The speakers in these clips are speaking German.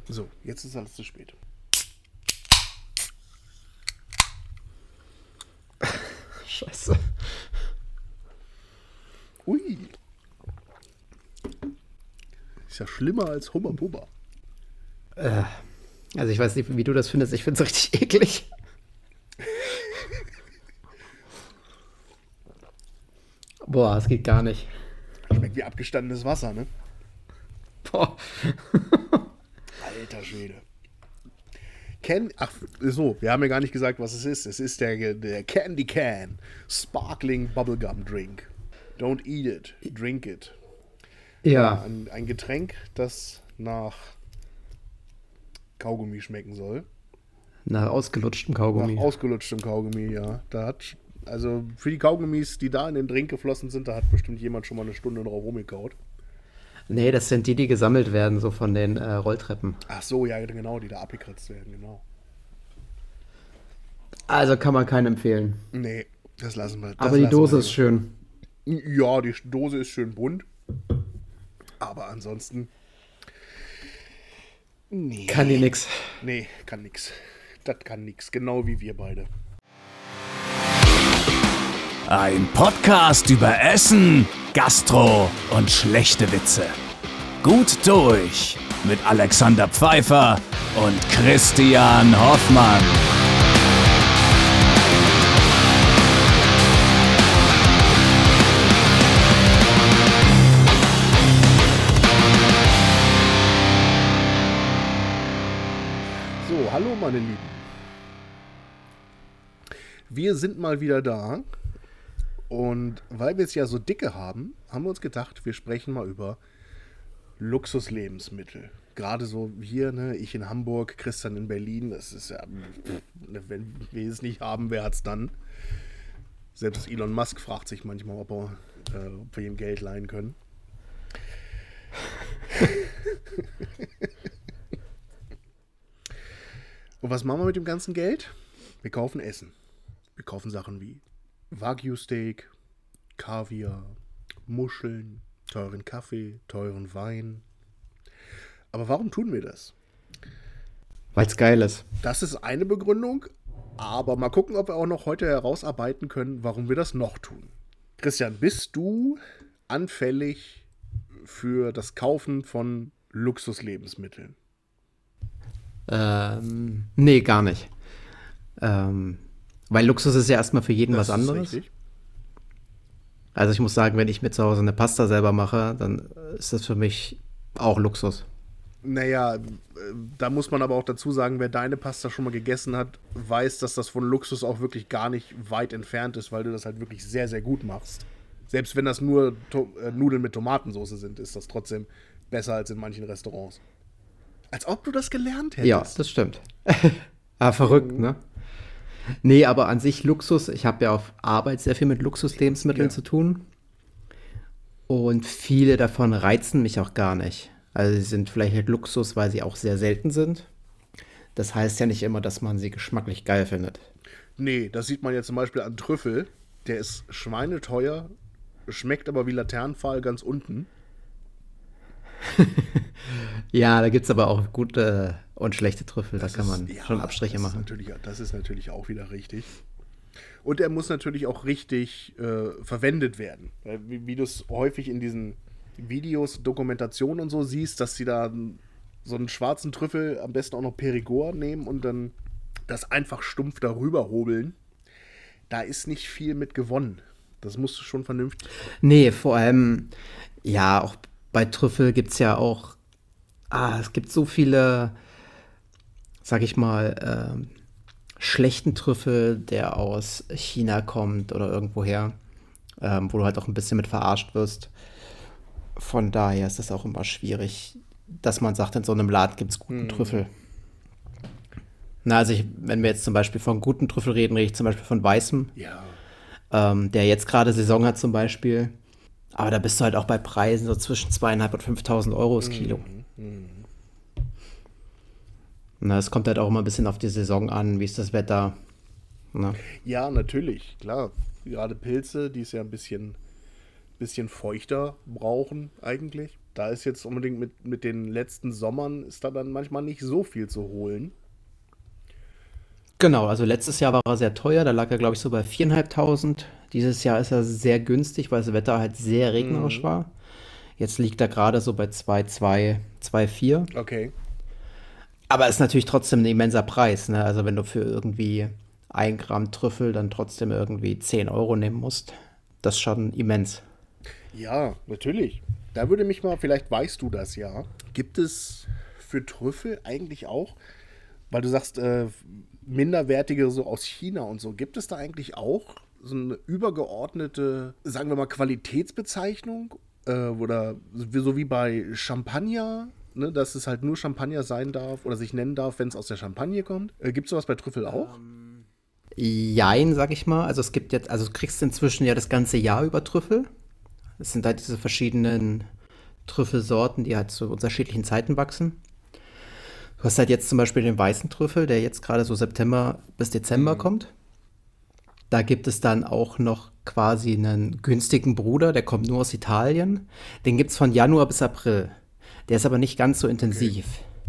So, jetzt ist alles zu spät. Scheiße. Ui. Ist ja schlimmer als Hummer Bubba. Also ich weiß nicht, wie du das findest. Ich finde es richtig eklig. Boah, es geht gar nicht. Schmeckt wie abgestandenes Wasser, ne? Boah. Alter Schwede. Wir haben ja gar nicht gesagt, was es ist. Es ist der Candy Can Sparkling Bubblegum Drink. Don't eat it, drink it. Ja. Ein Getränk, das nach Kaugummi schmecken soll. Nach ausgelutschtem Kaugummi. Nach ausgelutschtem Kaugummi, ja. Also für die Kaugummis, die da in den Drink geflossen sind, da hat bestimmt jemand schon mal eine Stunde drauf rumgekaut. Nee, das sind die gesammelt werden, so von den Rolltreppen. Ach so, ja, genau, die da abgekratzt werden, genau. Also kann man keinen empfehlen. Nee, das lassen wir. Aber die Dose ist schön. Ja, die Dose ist schön bunt. Aber ansonsten. Nee. Kann die nix. Nee, kann nix. Das kann nix. Genau wie wir beide. Ein Podcast über Essen, Gastro und schlechte Witze. Gut durch mit Alexander Pfeiffer und Christian Hoffmann. So, hallo meine Lieben. Wir sind mal wieder da. Und weil wir es ja so dicke haben, haben wir uns gedacht, wir sprechen mal über Luxuslebensmittel. Gerade so hier, ne, ich in Hamburg, Christian in Berlin, das ist ja, wenn wir es nicht haben, wer hat's dann? Selbst Elon Musk fragt sich manchmal, ob wir ihm Geld leihen können. Und was machen wir mit dem ganzen Geld? Wir kaufen Essen. Wir kaufen Sachen wie Wagyu-Steak, Kaviar, Muscheln, teuren Kaffee, teuren Wein. Aber warum tun wir das? Weil's geil ist. Das ist eine Begründung, aber mal gucken, ob wir auch noch heute herausarbeiten können, warum wir das noch tun. Christian, bist du anfällig für das Kaufen von Luxuslebensmitteln? Nee, gar nicht. Weil Luxus ist ja erstmal für jeden was anderes. Ist richtig. Also ich muss sagen, wenn ich mir zu Hause eine Pasta selber mache, dann ist das für mich auch Luxus. Naja, da muss man aber auch dazu sagen, wer deine Pasta schon mal gegessen hat, weiß, dass das von Luxus auch wirklich gar nicht weit entfernt ist, weil du das halt wirklich sehr, sehr gut machst. Selbst wenn das nur Nudeln mit Tomatensauce sind, ist das trotzdem besser als in manchen Restaurants. Als ob du das gelernt hättest. Ja, das stimmt. Verrückt, ne? Nee, aber an sich Luxus, ich habe ja auf Arbeit sehr viel mit Luxuslebensmitteln zu tun. Und viele davon reizen mich auch gar nicht. Also sie sind vielleicht halt Luxus, weil sie auch sehr selten sind. Das heißt ja nicht immer, dass man sie geschmacklich geil findet. Nee, das sieht man ja zum Beispiel an Trüffel. Der ist schweineteuer, schmeckt aber wie Laternenpfahl ganz unten. Ja, da gibt es aber auch gute und schlechte Trüffel. Da kann man schon Abstriche machen. Das ist natürlich auch wieder richtig. Und er muss natürlich auch richtig verwendet werden. Weil, wie du es häufig in diesen Videos, Dokumentationen und so siehst, dass sie da so einen schwarzen Trüffel, am besten auch noch Perigord nehmen und dann das einfach stumpf darüber hobeln. Da ist nicht viel mit gewonnen. Das musst du schon vernünftig. Nee, vor allem, ja, auch bei Trüffel gibt es ja auch, es gibt so viele, sag ich mal, schlechten Trüffel, der aus China kommt oder irgendwoher, wo du halt auch ein bisschen mit verarscht wirst. Von daher ist das auch immer schwierig, dass man sagt, in so einem Laden gibt es guten Trüffel. Na, also wenn wir jetzt zum Beispiel von guten Trüffel reden, rede ich zum Beispiel von weißem, der jetzt gerade Saison hat zum Beispiel. Aber da bist du halt auch bei Preisen so zwischen 2.500 und 5.000 Euro das Kilo. Na, es kommt halt auch immer ein bisschen auf die Saison an, wie ist das Wetter. Na. Ja, natürlich, klar. Gerade Pilze, die es ja ein bisschen feuchter brauchen eigentlich. Da ist jetzt unbedingt mit den letzten Sommern ist da dann manchmal nicht so viel zu holen. Genau, also letztes Jahr war er sehr teuer, da lag er, glaube ich, so bei 4.500. Dieses Jahr ist er sehr günstig, weil das Wetter halt sehr regnerisch war. Jetzt liegt er gerade so bei 2,2, 2,4. Okay. Aber ist natürlich trotzdem ein immenser Preis, ne? Also wenn du für irgendwie 1 Gramm Trüffel dann trotzdem irgendwie 10 Euro nehmen musst, das ist schon immens. Ja, natürlich. Da würde mich mal, vielleicht weißt du das ja. Gibt es für Trüffel eigentlich auch, weil du sagst, minderwertige so aus China und so, gibt es da eigentlich auch so eine übergeordnete, sagen wir mal, Qualitätsbezeichnung? Oder so wie bei Champagner, ne, dass es halt nur Champagner sein darf oder sich nennen darf, wenn es aus der Champagne kommt. Gibt es sowas bei Trüffel auch? Jein, sag ich mal. Also es gibt jetzt, also du kriegst inzwischen ja das ganze Jahr über Trüffel. Es sind halt diese verschiedenen Trüffelsorten, die halt zu unterschiedlichen Zeiten wachsen. Du hast halt jetzt zum Beispiel den weißen Trüffel, der jetzt gerade so September bis Dezember kommt. Da gibt es dann auch noch quasi einen günstigen Bruder, der kommt nur aus Italien. Den gibt es von Januar bis April. Der ist aber nicht ganz so intensiv.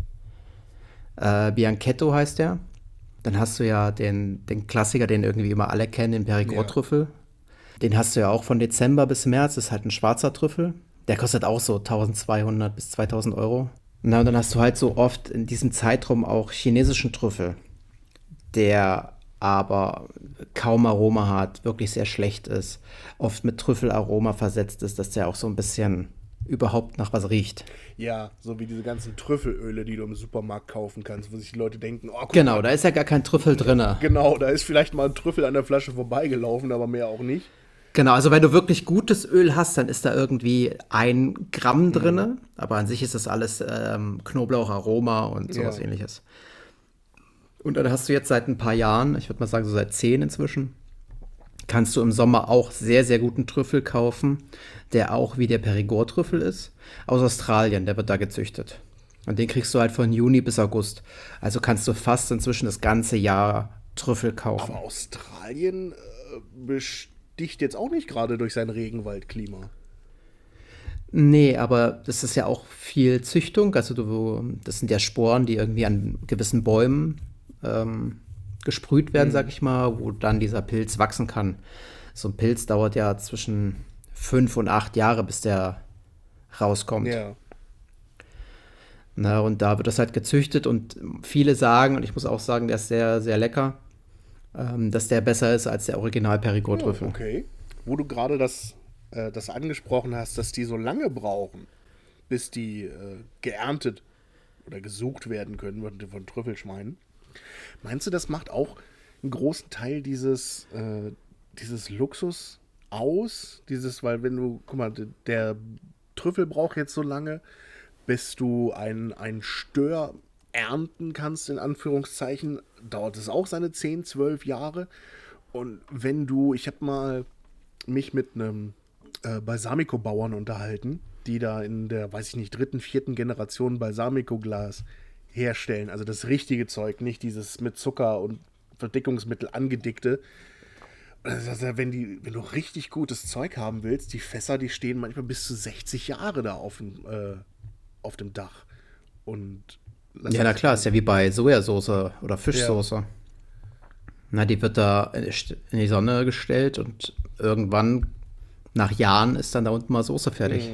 Bianchetto heißt der. Dann hast du ja den Klassiker, den irgendwie immer alle kennen, den Perigord-Trüffel. Den hast du ja auch von Dezember bis März. Das ist halt ein schwarzer Trüffel. Der kostet auch so 1.200 bis 2.000 Euro. Na, und dann hast du halt so oft in diesem Zeitraum auch chinesischen Trüffel, der aber kaum Aroma hat, wirklich sehr schlecht ist, oft mit Trüffelaroma versetzt ist, dass der auch so ein bisschen überhaupt nach was riecht. Ja, so wie diese ganzen Trüffelöle, die du im Supermarkt kaufen kannst, wo sich die Leute denken, oh, guck Genau, mal, da ist ja gar kein Trüffel drin. genau, da ist vielleicht mal ein Trüffel an der Flasche vorbeigelaufen, aber mehr auch nicht. Genau, also wenn du wirklich gutes Öl hast, dann ist da irgendwie 1 Gramm drin, aber an sich ist das alles Knoblaucharoma und sowas Ja. Ähnliches. Und dann hast du jetzt seit ein paar Jahren, ich würde mal sagen so seit 10 inzwischen, kannst du im Sommer auch sehr, sehr guten Trüffel kaufen, der auch wie der Perigord-Trüffel ist, aus Australien, der wird da gezüchtet. Und den kriegst du halt von Juni bis August. Also kannst du fast inzwischen das ganze Jahr Trüffel kaufen. Aber Australien besticht jetzt auch nicht gerade durch sein Regenwaldklima. Nee, aber das ist ja auch viel Züchtung. Also das sind ja Sporen, die irgendwie an gewissen Bäumen gesprüht werden, sag ich mal, wo dann dieser Pilz wachsen kann. So ein Pilz dauert ja zwischen 5 und 8 Jahre, bis der rauskommt. Ja. Na, und da wird das halt gezüchtet und viele sagen, und ich muss auch sagen, der ist sehr, sehr lecker, dass der besser ist als der Original Perigord-Trüffel. Okay. Wo du gerade das angesprochen hast, dass die so lange brauchen, bis die geerntet oder gesucht werden können von Trüffelschweinen. Meinst du, das macht auch einen großen Teil dieses Luxus aus? Weil wenn du, guck mal, der Trüffel braucht jetzt so lange, bis du ein Stör ernten kannst, in Anführungszeichen, dauert es auch seine 10, 12 Jahre. Und ich habe mal mich mit einem Balsamico-Bauern unterhalten, die da in der, weiß ich nicht, 3., 4. Generation Balsamico-Glas herstellen. Also das richtige Zeug, nicht dieses mit Zucker und Verdickungsmittel angedickte. Also wenn du richtig gutes Zeug haben willst, die Fässer, die stehen manchmal bis zu 60 Jahre da auf dem Dach. Und Ja, na klar, ist ja wie bei Sojasauce oder Fischsoße. Na, die wird da in die Sonne gestellt und irgendwann, nach Jahren, ist dann da unten mal Soße fertig.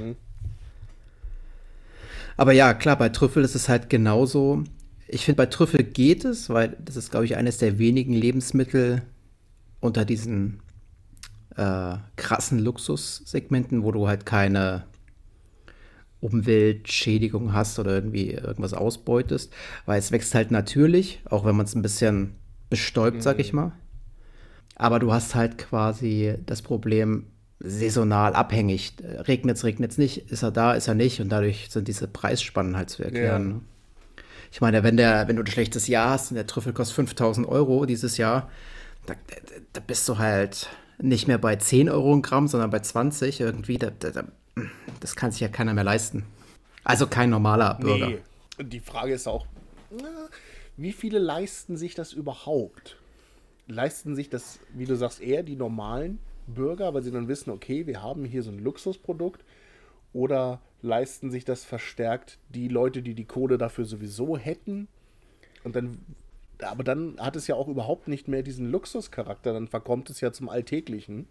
Aber ja, klar, bei Trüffel ist es halt genauso. Ich finde, bei Trüffel geht es, weil das ist, glaube ich, eines der wenigen Lebensmittel unter diesen krassen Luxussegmenten, wo du halt keine Umweltschädigung hast oder irgendwie irgendwas ausbeutest, weil es wächst halt natürlich, auch wenn man es ein bisschen bestäubt, sag ich mal. Aber du hast halt quasi das Problem saisonal abhängig. Regnet's nicht, ist er da, ist er nicht und dadurch sind diese Preisspannen halt zu erklären. Ja. Ne? Ich meine, wenn du ein schlechtes Jahr hast und der Trüffel kostet 5.000 Euro dieses Jahr, da bist du halt nicht mehr bei 10 Euro ein Gramm, sondern bei 20 irgendwie. Das kann sich ja keiner mehr leisten. Also kein normaler Bürger. Nee. Und die Frage ist auch, wie viele leisten sich das überhaupt? Leisten sich das, wie du sagst, eher die normalen Bürger, weil sie dann wissen, okay, wir haben hier so ein Luxusprodukt? Oder leisten sich das verstärkt die Leute, die die Kohle dafür sowieso hätten. Aber dann hat es ja auch überhaupt nicht mehr diesen Luxuscharakter, dann verkommt es ja zum Alltäglichen.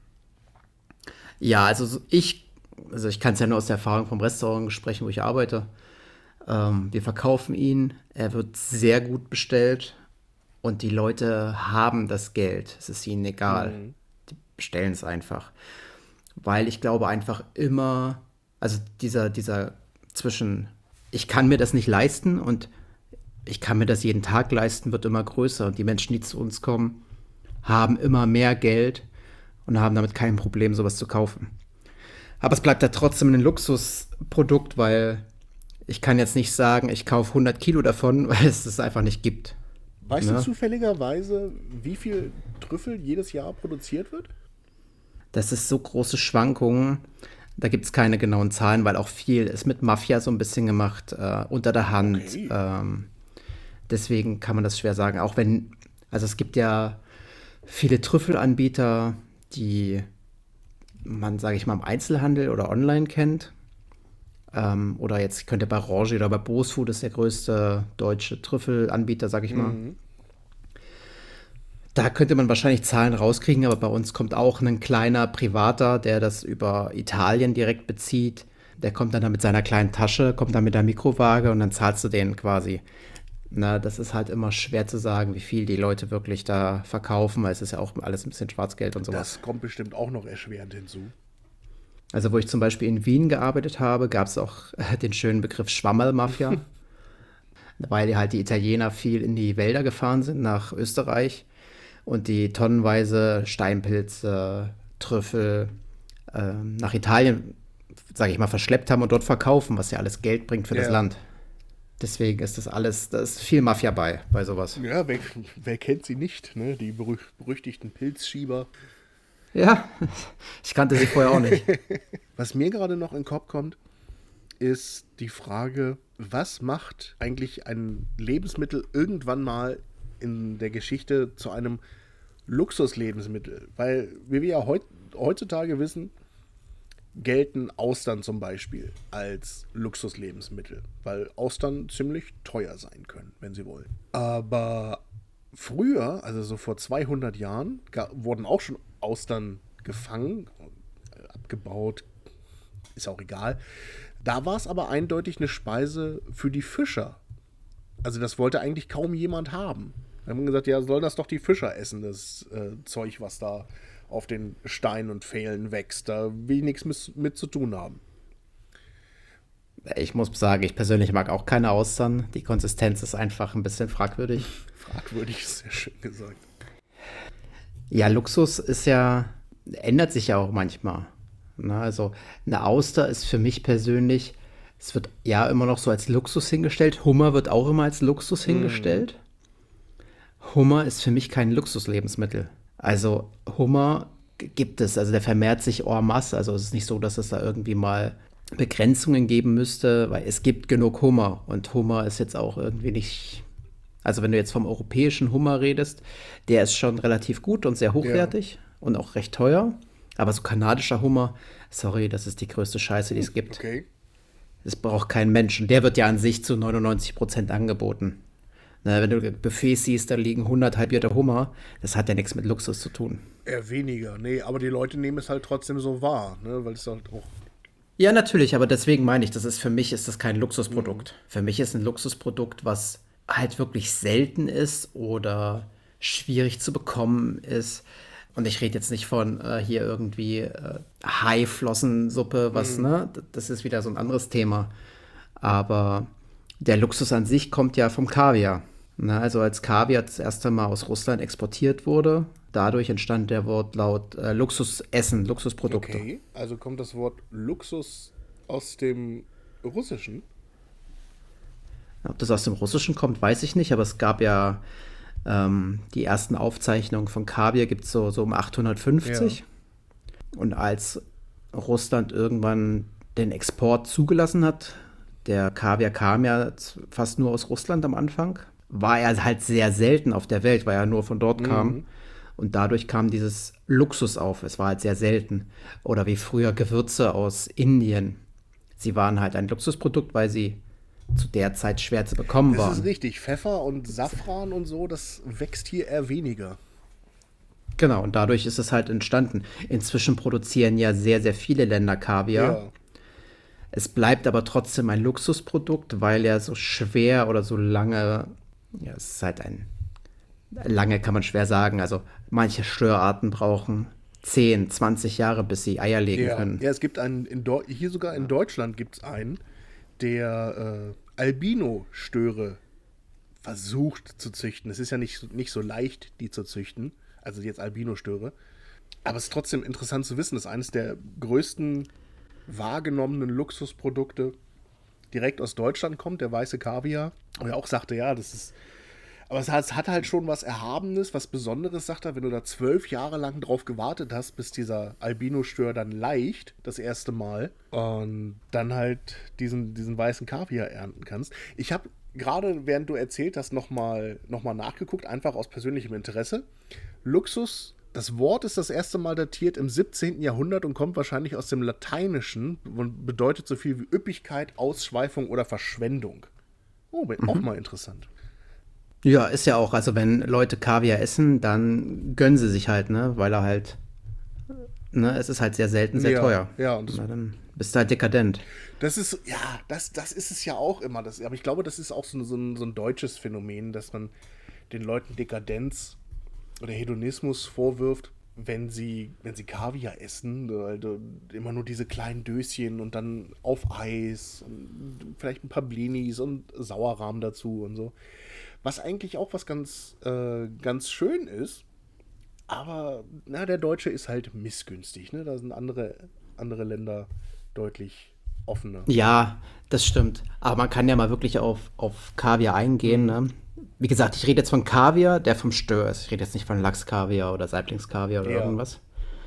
Ja, also ich kann es ja nur aus der Erfahrung vom Restaurant sprechen, wo ich arbeite. Wir verkaufen ihn, er wird sehr gut bestellt und die Leute haben das Geld. Es ist ihnen egal. Die bestellen es einfach. Weil ich glaube einfach immer, also dieser zwischen, ich kann mir das nicht leisten und ich kann mir das jeden Tag leisten, wird immer größer. Und die Menschen, die zu uns kommen, haben immer mehr Geld und haben damit kein Problem, sowas zu kaufen. Aber es bleibt ja trotzdem ein Luxusprodukt, weil ich kann jetzt nicht sagen, ich kaufe 100 Kilo davon, weil es das einfach nicht gibt. Weißt du zufälligerweise, wie viel Trüffel jedes Jahr produziert wird? Das ist so große Schwankungen. Da gibt es keine genauen Zahlen, weil auch viel ist mit Mafia so ein bisschen gemacht, unter der Hand. Okay. Deswegen kann man das schwer sagen. Auch wenn, also es gibt ja viele Trüffelanbieter, die man, sage ich mal, im Einzelhandel oder online kennt. Oder jetzt könnte bei Range oder bei Bosfood ist der größte deutsche Trüffelanbieter, sage ich mal. Da könnte man wahrscheinlich Zahlen rauskriegen, aber bei uns kommt auch ein kleiner Privater, der das über Italien direkt bezieht. Der kommt dann da mit seiner kleinen Tasche, kommt dann mit der Mikrowaage und dann zahlst du den quasi. Na, das ist halt immer schwer zu sagen, wie viel die Leute wirklich da verkaufen, weil es ist ja auch alles ein bisschen Schwarzgeld und sowas. Das kommt bestimmt auch noch erschwerend hinzu. Also wo ich zum Beispiel in Wien gearbeitet habe, gab es auch den schönen Begriff Schwammerl-Mafia, weil halt die Italiener viel in die Wälder gefahren sind, nach Österreich und die tonnenweise Steinpilze, Trüffel nach Italien, sage ich mal, verschleppt haben und dort verkaufen, was ja alles Geld bringt für das Land. Deswegen ist das alles, da ist viel Mafia bei sowas. Ja, wer kennt sie nicht, ne? Die berüchtigten Pilzschieber. Ja, ich kannte sie vorher auch nicht. Was mir gerade noch in den Kopf kommt, ist die Frage, was macht eigentlich ein Lebensmittel irgendwann mal in der Geschichte zu einem Luxuslebensmittel? Weil, wie wir ja heutzutage wissen, gelten Austern zum Beispiel als Luxuslebensmittel, weil Austern ziemlich teuer sein können, wenn sie wollen. Aber früher, also so vor 200 Jahren, wurden auch schon Austern gefangen, abgebaut, ist auch egal. Da war es aber eindeutig eine Speise für die Fischer. Also das wollte eigentlich kaum jemand haben. Da haben wir gesagt, ja, sollen das doch die Fischer essen, das Zeug, was da auf den Steinen und Pfählen wächst. Da will ich nichts mit zu tun haben. Ich muss sagen, ich persönlich mag auch keine Austern. Die Konsistenz ist einfach ein bisschen fragwürdig. Fragwürdig ist sehr schön gesagt. Ja, Luxus ist ja, ändert sich ja auch manchmal. Na, also eine Auster ist für mich persönlich, es wird ja immer noch so als Luxus hingestellt. Hummer wird auch immer als Luxus hingestellt. Hummer ist für mich kein Luxuslebensmittel. Also Hummer gibt es, also der vermehrt sich en masse. Also es ist nicht so, dass es da irgendwie mal Begrenzungen geben müsste, weil es gibt genug Hummer. Und Hummer ist jetzt auch irgendwie nicht, also wenn du jetzt vom europäischen Hummer redest, der ist schon relativ gut und sehr hochwertig und auch recht teuer. Aber so kanadischer Hummer, sorry, das ist die größte Scheiße, die es gibt. Okay. Das braucht kein Mensch. Und der wird ja an sich zu 99% angeboten. Na, wenn du Buffets siehst, da liegen 100 halbierte Hummer, das hat ja nichts mit Luxus zu tun. Eher weniger, nee, aber die Leute nehmen es halt trotzdem so wahr, ne, weil es halt auch... Ja, natürlich, aber deswegen meine ich, für mich ist das kein Luxusprodukt. Für mich ist ein Luxusprodukt, was halt wirklich selten ist oder schwierig zu bekommen ist. Und ich rede jetzt nicht von hier irgendwie Haiflossensuppe, was, ne? Das ist wieder so ein anderes Thema. Aber der Luxus an sich kommt ja vom Kaviar. Na, also als Kaviar das erste Mal aus Russland exportiert wurde, dadurch entstand der Wortlaut Luxusessen, Luxusprodukte. Okay, also kommt das Wort Luxus aus dem Russischen? Ob das aus dem Russischen kommt, weiß ich nicht, aber es gab ja die ersten Aufzeichnungen von Kaviar gibt es so um 850. Ja. Und als Russland irgendwann den Export zugelassen hat, der Kaviar kam ja fast nur aus Russland am Anfang, war er halt sehr selten auf der Welt, weil er nur von dort kam. Und dadurch kam dieses Luxus auf. Es war halt sehr selten. Oder wie früher Gewürze aus Indien. sie waren halt ein Luxusprodukt, weil sie zu der Zeit schwer zu bekommen waren. Das ist richtig. Pfeffer und Safran und so, das wächst hier eher weniger. Genau, und dadurch ist es halt entstanden. Inzwischen produzieren ja sehr, sehr viele Länder Kaviar. Ja. Es bleibt aber trotzdem ein Luxusprodukt, weil er so schwer oder so lange, ja, es ist halt lange kann man schwer sagen. Also manche Störarten brauchen 10, 20 Jahre, bis sie Eier legen können. Ja, es gibt hier sogar in Deutschland gibt es einen, der Albino-Störe versucht zu züchten. Es ist ja nicht so leicht, die zu züchten, also jetzt Albino-Störe. Aber es ist trotzdem interessant zu wissen, dass eines der größten wahrgenommenen Luxusprodukte direkt aus Deutschland kommt, der weiße Kaviar. Und er auch sagte, ja, das ist... Aber es hat halt schon was Erhabenes, was Besonderes, sagt er, wenn du da 12 Jahre lang drauf gewartet hast, bis dieser Albino-Stör dann leicht, das erste Mal, und dann halt diesen weißen Kaviar ernten kannst. Ich habe gerade, während du erzählt hast, nochmal nachgeguckt, einfach aus persönlichem Interesse. Luxus, das Wort ist das erste Mal datiert im 17. Jahrhundert und kommt wahrscheinlich aus dem Lateinischen und bedeutet so viel wie Üppigkeit, Ausschweifung oder Verschwendung. Oh, auch mal interessant. Ja, ist ja auch, also wenn Leute Kaviar essen, dann gönnen sie sich halt, ne, weil er halt, ne, es ist halt sehr selten, sehr teuer. Ja, und na, dann bist du halt dekadent. das ist, ja, das ist es ja auch immer. Aber ich glaube, das ist auch so ein deutsches Phänomen, dass man den Leuten Dekadenz oder Hedonismus vorwirft, wenn sie Kaviar essen, also immer nur diese kleinen Döschen und dann auf Eis und vielleicht ein paar Blinis und Sauerrahm dazu und so. Was eigentlich auch was ganz schön ist, aber der Deutsche ist halt missgünstig, ne? Da sind andere Länder deutlich offener. Ja, das stimmt. Aber man kann ja mal wirklich auf Kaviar eingehen, ne? Wie gesagt, ich rede jetzt von Kaviar, der vom Stör ist. Ich rede jetzt nicht von Lachskaviar oder Saiblingskaviar oder irgendwas.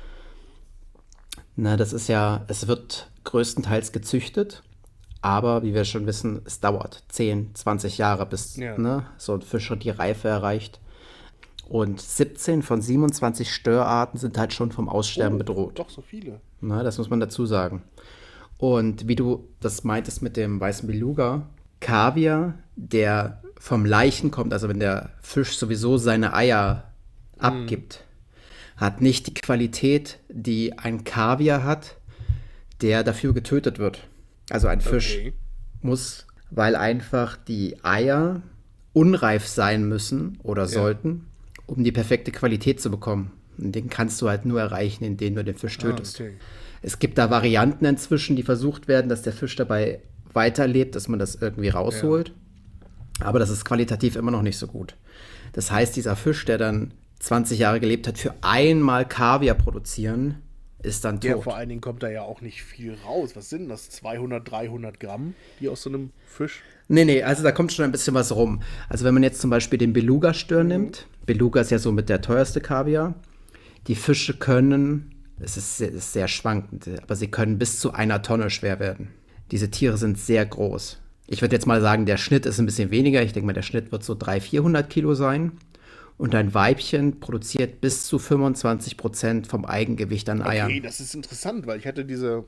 Na, das ist ja, es wird größtenteils gezüchtet, aber wie wir schon wissen, es dauert 10, 20 Jahre, bis so ein Fisch die Reife erreicht. Und 17 von 27 Störarten sind halt schon vom Aussterben bedroht. Doch, so viele. Na, das muss man dazu sagen. Und wie du das meintest mit dem weißen Beluga, Kaviar, der vom Laichen kommt, also wenn der Fisch sowieso seine Eier abgibt, hat nicht die Qualität, die ein Kaviar hat, der dafür getötet wird. Also ein Fisch muss, weil einfach die Eier unreif sein müssen oder sollten, um die perfekte Qualität zu bekommen. Und den kannst du halt nur erreichen, indem du den Fisch tötest. Okay. Es gibt da Varianten inzwischen, die versucht werden, dass der Fisch dabei weiterlebt, dass man das irgendwie rausholt. Aber das ist qualitativ immer noch nicht so gut. Das heißt, dieser Fisch, der dann 20 Jahre gelebt hat, für einmal Kaviar produzieren, ist dann tot. Ja, vor allen Dingen kommt da ja auch nicht viel raus. Was sind das? 200, 300 Gramm, die aus so einem Fisch? Nee, also da kommt schon ein bisschen was rum. Also wenn man jetzt zum Beispiel den Beluga-Stör nimmt, Beluga ist ja so mit der teuerste Kaviar, die Fische können, es ist sehr schwankend, aber sie können bis zu 1 Tonne schwer werden. Diese Tiere sind sehr groß. Ich würde jetzt mal sagen, der Schnitt ist ein bisschen weniger. Ich denke mal, der Schnitt wird so 300, 400 Kilo sein. Und ein Weibchen produziert bis zu 25% vom Eigengewicht an Eiern. Okay, das ist interessant, weil ich hatte diese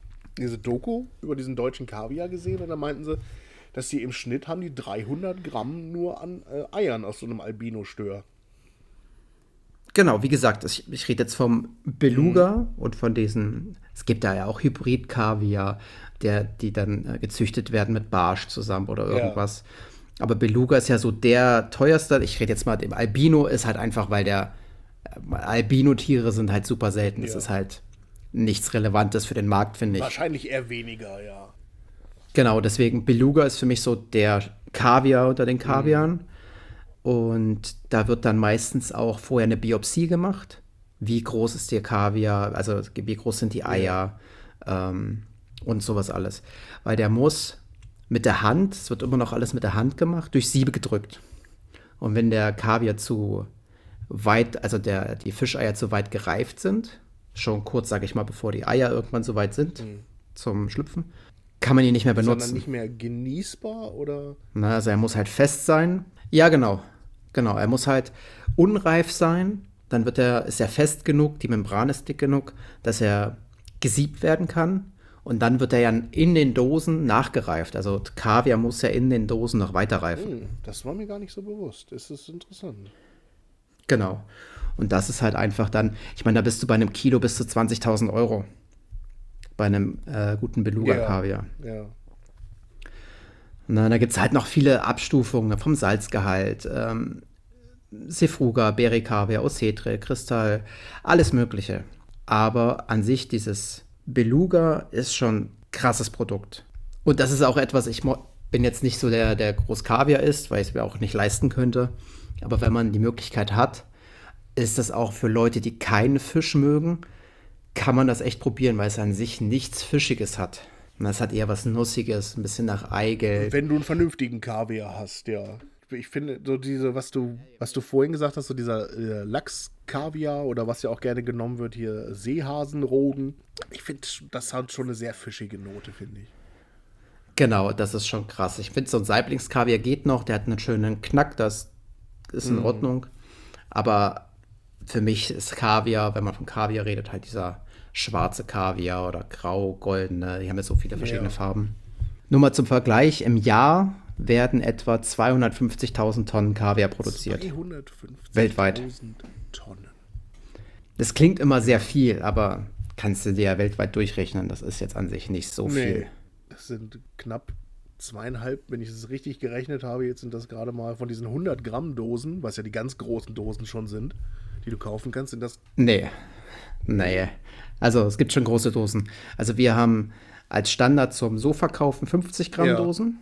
Doku über diesen deutschen Kaviar gesehen und da meinten sie, dass sie im Schnitt haben die 300 Gramm nur an Eiern aus so einem Albino-Stör. Genau, wie gesagt, ich rede jetzt vom Beluga und von diesen, es gibt da ja auch Hybrid-Kaviar, die dann gezüchtet werden mit Barsch zusammen oder irgendwas. Aber Beluga ist ja so der teuerste. Ich rede jetzt mal, dem Albino ist halt einfach, weil Albino-Tiere sind halt super selten. Das ist halt nichts Relevantes für den Markt, finde ich. Wahrscheinlich eher weniger, ja. Genau, deswegen Beluga ist für mich so der Kaviar unter den Kaviaren. Und da wird dann meistens auch vorher eine Biopsie gemacht. Wie groß ist der Kaviar, also wie groß sind die Eier und sowas alles. Weil der muss mit der Hand, es wird immer noch alles mit der Hand gemacht, durch Siebe gedrückt. Und wenn der Kaviar zu weit, also die Fischeier zu weit gereift sind, schon kurz, sage ich mal, bevor die Eier irgendwann so weit sind zum Schlüpfen, kann man ihn nicht mehr benutzen. Sondern nicht mehr genießbar, oder? Na, also er muss halt fest sein. Ja, genau. Genau, er muss halt unreif sein. Dann ist er fest genug, die Membran ist dick genug, dass er gesiebt werden kann. Und dann wird er ja in den Dosen nachgereift. Also Kaviar muss ja in den Dosen noch weiterreifen. Das war mir gar nicht so bewusst. Das ist interessant. Genau. Und das ist halt einfach dann, ich meine, da bist du bei einem Kilo bis zu 20.000 Euro. Bei einem guten Beluga-Kaviar. Ja. Und da gibt es halt noch viele Abstufungen vom Salzgehalt. Sefruga, Berry-Kaviar, Osetre, Kristall, alles Mögliche. Aber an sich dieses Beluga ist schon ein krasses Produkt. Und das ist auch etwas, ich bin jetzt nicht so der groß Kaviar isst, weil ich es mir auch nicht leisten könnte. Aber wenn man die Möglichkeit hat, ist das auch für Leute, die keinen Fisch mögen, kann man das echt probieren, weil es an sich nichts Fischiges hat. Und das hat eher was Nussiges, ein bisschen nach Eigelb. Wenn du einen vernünftigen Kaviar hast, ja. Ich finde, so was du vorhin gesagt hast, so dieser Lachs-Kaviar oder was ja auch gerne genommen wird, hier Seehasenrogen. Ich finde, das hat schon eine sehr fischige Note, finde ich. Genau, das ist schon krass. Ich finde, so ein Saiblingskaviar geht noch, der hat einen schönen Knack, das ist in Ordnung. Aber für mich ist Kaviar, wenn man von Kaviar redet, halt dieser schwarze Kaviar oder grau, goldene, die haben ja so viele verschiedene Farben. Nur mal zum Vergleich, im Jahr werden etwa 250.000 Tonnen Kaviar produziert. 250.000 weltweit. Tonnen. Das klingt immer sehr viel, aber kannst du dir ja weltweit durchrechnen, das ist jetzt an sich nicht so viel. Das sind knapp 2,5, wenn ich es richtig gerechnet habe, jetzt sind das gerade mal von diesen 100 Gramm Dosen, was ja die ganz großen Dosen schon sind, die du kaufen kannst, sind das... Nee. Also es gibt schon große Dosen. Also wir haben als Standard zum Sofa-Kaufen 50 Gramm Dosen.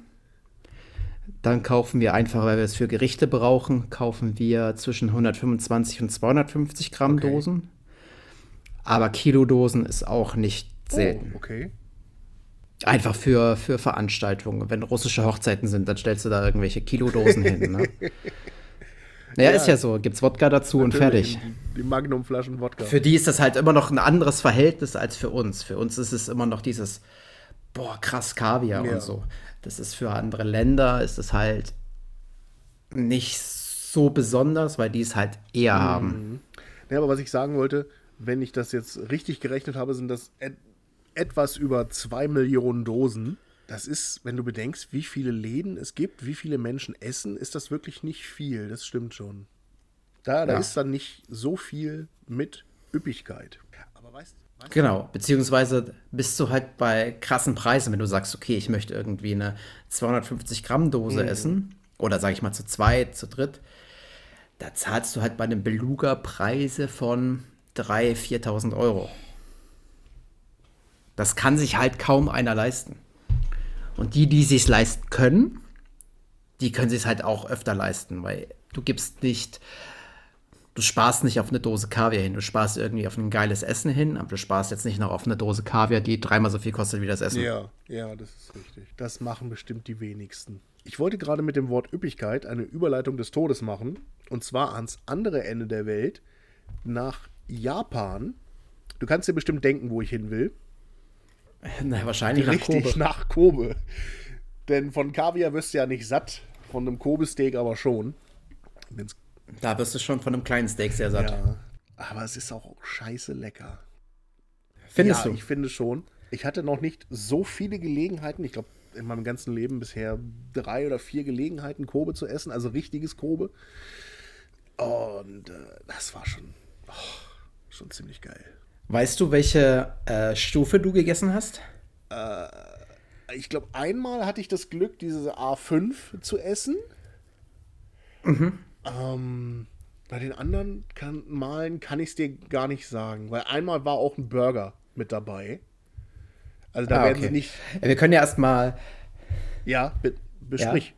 Dann kaufen wir einfach, weil wir es für Gerichte brauchen, kaufen wir zwischen 125 und 250 Gramm Dosen. Aber Kilodosen ist auch nicht selten. Oh, okay. Einfach für Veranstaltungen. Wenn russische Hochzeiten sind, dann stellst du da irgendwelche Kilodosen hin. Ne? Naja, ist ja so. Gibt's Wodka dazu und fertig. Die Magnumflaschen Wodka. Für die ist das halt immer noch ein anderes Verhältnis als für uns. Für uns ist es immer noch dieses, krass Kaviar und so. Das ist für andere Länder, ist es halt nicht so besonders, weil die es halt eher haben. Ja, aber was ich sagen wollte, wenn ich das jetzt richtig gerechnet habe, sind das etwas über 2 Millionen Dosen. Das ist, wenn du bedenkst, wie viele Läden es gibt, wie viele Menschen essen, ist das wirklich nicht viel. Das stimmt schon. Da ist dann nicht so viel mit Üppigkeit. Aber weißt Genau, beziehungsweise bist du halt bei krassen Preisen, wenn du sagst, okay, ich möchte irgendwie eine 250 Gramm Dose essen oder sag ich mal zu zweit, zu dritt, da zahlst du halt bei einem Beluga Preise von 3.000, 4.000 Euro. Das kann sich halt kaum einer leisten. Und die sich's leisten können, die können sich's halt auch öfter leisten, weil du sparst nicht auf eine Dose Kaviar hin, du sparst irgendwie auf ein geiles Essen hin, aber du sparst jetzt nicht noch auf eine Dose Kaviar, die 3-mal so viel kostet wie das Essen. Ja, das ist richtig. Das machen bestimmt die wenigsten. Ich wollte gerade mit dem Wort Üppigkeit eine Überleitung des Todes machen, und zwar ans andere Ende der Welt, nach Japan. Du kannst dir bestimmt denken, wo ich hin will. Na, wahrscheinlich Richtig, nach Kobe. Denn von Kaviar wirst du ja nicht satt, von einem Kobe-Steak aber schon. Da wirst du schon von einem kleinen Steak sehr satt. Ja, aber es ist auch scheiße lecker. Findest du? Ich finde schon. Ich hatte noch nicht so viele Gelegenheiten, ich glaube in meinem ganzen Leben bisher 3 oder 4 Gelegenheiten, Kobe zu essen, also richtiges Kobe. Und das war schon ziemlich geil. Weißt du, welche Stufe du gegessen hast? Ich glaube, einmal hatte ich das Glück, diese A5 zu essen. Bei den anderen Malen kann ich es dir gar nicht sagen, weil einmal war auch ein Burger mit dabei. Also da werden sie nicht... Ja, wir können ja erstmal... Ja, besprich.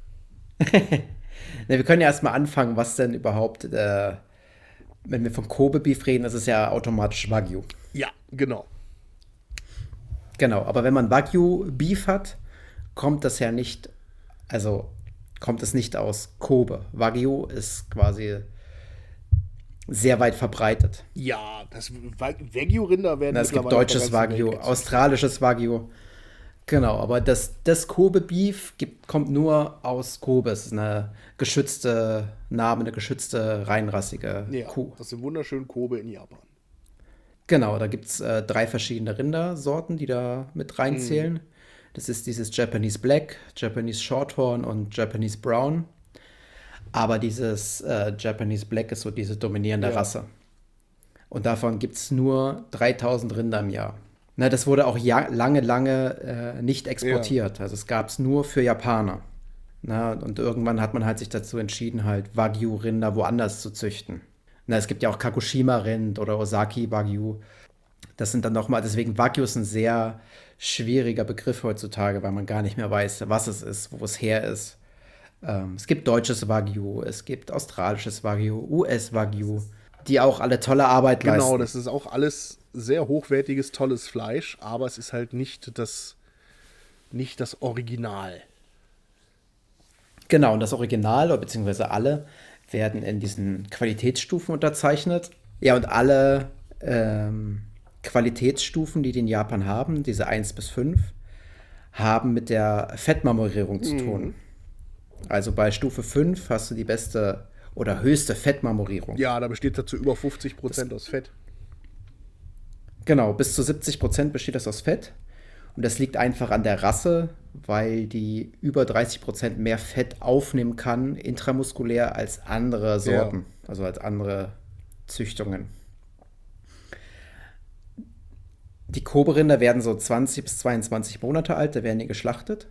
Wir können ja erstmal anfangen, was denn überhaupt... wenn wir von Kobe Beef reden, das ist ja automatisch Wagyu. Ja, genau. Genau, aber wenn man Wagyu Beef hat, kommt es nicht aus Kobe. Wagyu ist quasi sehr weit verbreitet. Ja, das Wagyu-Rinder werden es gibt deutsches Wagyu, australisches Wagyu. Genau, aber das Kobe Beef kommt nur aus Kobe. Es ist eine geschützte Name, eine geschützte reinrassige Kuh. Das ist ein wunderschönen Kobe in Japan. Genau, da gibt es 3 verschiedene Rindersorten, die da mit reinzählen. Das ist dieses Japanese Black, Japanese Shorthorn und Japanese Brown. Aber dieses Japanese Black ist so diese dominierende Rasse. Und davon gibt es nur 3000 Rinder im Jahr. Na, das wurde auch lange nicht exportiert. Also es gab es nur für Japaner. Na, und irgendwann hat man halt sich dazu entschieden, halt Wagyu-Rinder woanders zu züchten. Na, es gibt ja auch Kagoshima-Rind oder Osaki-Wagyu. Das sind dann nochmal, deswegen Wagyu ist ein sehr schwieriger Begriff heutzutage, weil man gar nicht mehr weiß, was es ist, wo es her ist. Es gibt deutsches Wagyu, es gibt australisches Wagyu, US-Wagyu, die auch alle tolle Arbeit leisten. Genau, das ist auch alles sehr hochwertiges, tolles Fleisch, aber es ist halt nicht das Original. Genau, und das Original, oder beziehungsweise alle, werden in diesen Qualitätsstufen unterzeichnet. Ja, und alle Qualitätsstufen, die in Japan haben, diese 1 bis 5, haben mit der Fettmarmorierung zu tun. Also bei Stufe 5 hast du die beste oder höchste Fettmarmorierung. Ja, da besteht dazu über 50% aus Fett. Genau, bis zu 70% besteht das aus Fett. Und das liegt einfach an der Rasse, weil die über 30% mehr Fett aufnehmen kann, intramuskulär, als andere Sorten, also als andere Züchtungen. Die Kobe-Rinder werden so 20 bis 22 Monate alt, da werden die geschlachtet.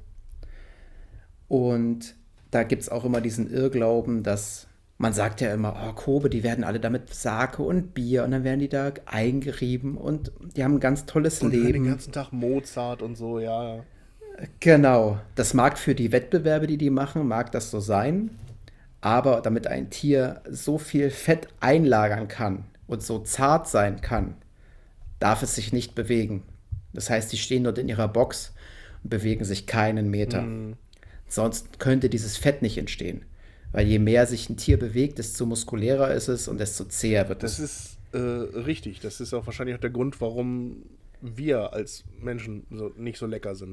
Und da gibt es auch immer diesen Irrglauben, dass man sagt ja immer, oh, Kobe, die werden alle da mit Sake und Bier und dann werden die da eingerieben und die haben ein ganz tolles Und Leben. den ganzen Tag Mozart und so, ja. Genau, das mag für die Wettbewerbe, die machen, mag das so sein. Aber damit ein Tier so viel Fett einlagern kann und so zart sein kann, darf es sich nicht bewegen. Das heißt, die stehen dort in ihrer Box und bewegen sich keinen Meter. Sonst könnte dieses Fett nicht entstehen. Weil je mehr sich ein Tier bewegt, desto muskulärer ist es und desto zäher wird es. Das ist richtig. Das ist auch wahrscheinlich auch der Grund, warum wir als Menschen nicht so lecker sind.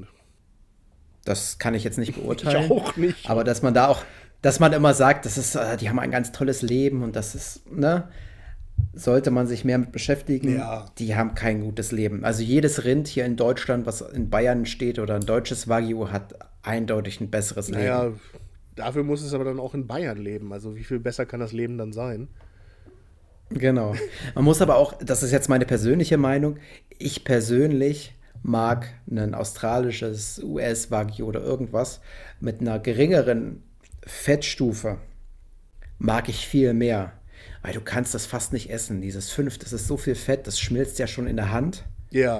Das kann ich jetzt nicht beurteilen. Ich auch nicht. Aber dass man da auch, dass man immer sagt, das ist, die haben ein ganz tolles Leben und das ist, ne, sollte man sich mehr mit beschäftigen. Ja. Die haben kein gutes Leben. Also jedes Rind hier in Deutschland, was in Bayern steht oder ein deutsches Wagyu, hat eindeutig ein besseres Leben. Naja, dafür muss es aber dann auch in Bayern leben. Also wie viel besser kann das Leben dann sein? Genau. Man muss aber auch, das ist jetzt meine persönliche Meinung, ich persönlich mag ein australisches US-Wagyu oder irgendwas mit einer geringeren Fettstufe, mag ich viel mehr. Weil du kannst das fast nicht essen. Dieses 5, das ist so viel Fett, das schmilzt ja schon in der Hand. Ja.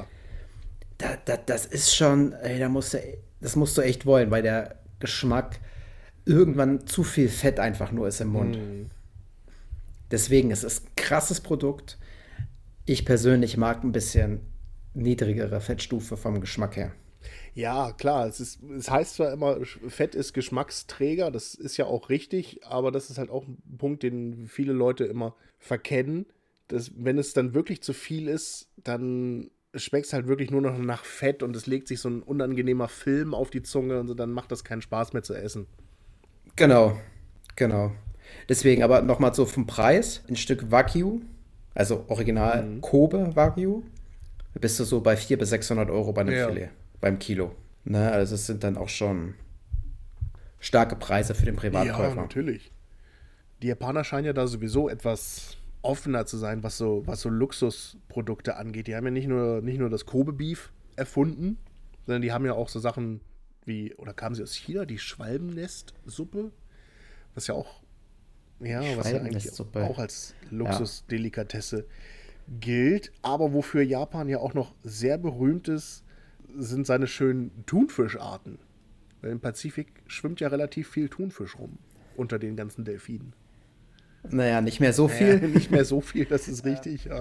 Das ist schon, ey, das musst du echt wollen, weil der Geschmack irgendwann zu viel Fett einfach nur ist im Mund. Deswegen, es ist ein krasses Produkt. Ich persönlich mag ein bisschen niedrigere Fettstufe vom Geschmack her. Ja, klar. Es heißt zwar immer, Fett ist Geschmacksträger, das ist ja auch richtig, aber das ist halt auch ein Punkt, den viele Leute immer verkennen, dass wenn es dann wirklich zu viel ist, dann schmeckt es halt wirklich nur noch nach Fett und es legt sich so ein unangenehmer Film auf die Zunge und so, dann macht das keinen Spaß mehr zu essen. Genau. Deswegen aber nochmal so vom Preis. Ein Stück Wagyu, also original Kobe Wagyu, bist du so bei 400 bis 600 Euro bei einem Filet, beim Kilo. Ne, also es sind dann auch schon starke Preise für den Privatkäufer. Ja, natürlich. Die Japaner scheinen ja da sowieso etwas offener zu sein, was so Luxusprodukte angeht. Die haben ja nicht nur das Kobe Beef erfunden, sondern die haben ja auch so Sachen wie, oder kamen sie aus China, die Schwalbennestsuppe, was ja eigentlich auch als Luxusdelikatesse gilt, aber wofür Japan ja auch noch sehr berühmt ist, sind seine schönen Thunfischarten. Weil im Pazifik schwimmt ja relativ viel Thunfisch rum unter den ganzen Delfinen. Naja, nicht mehr so viel. Nicht mehr so viel, das ist richtig, ja.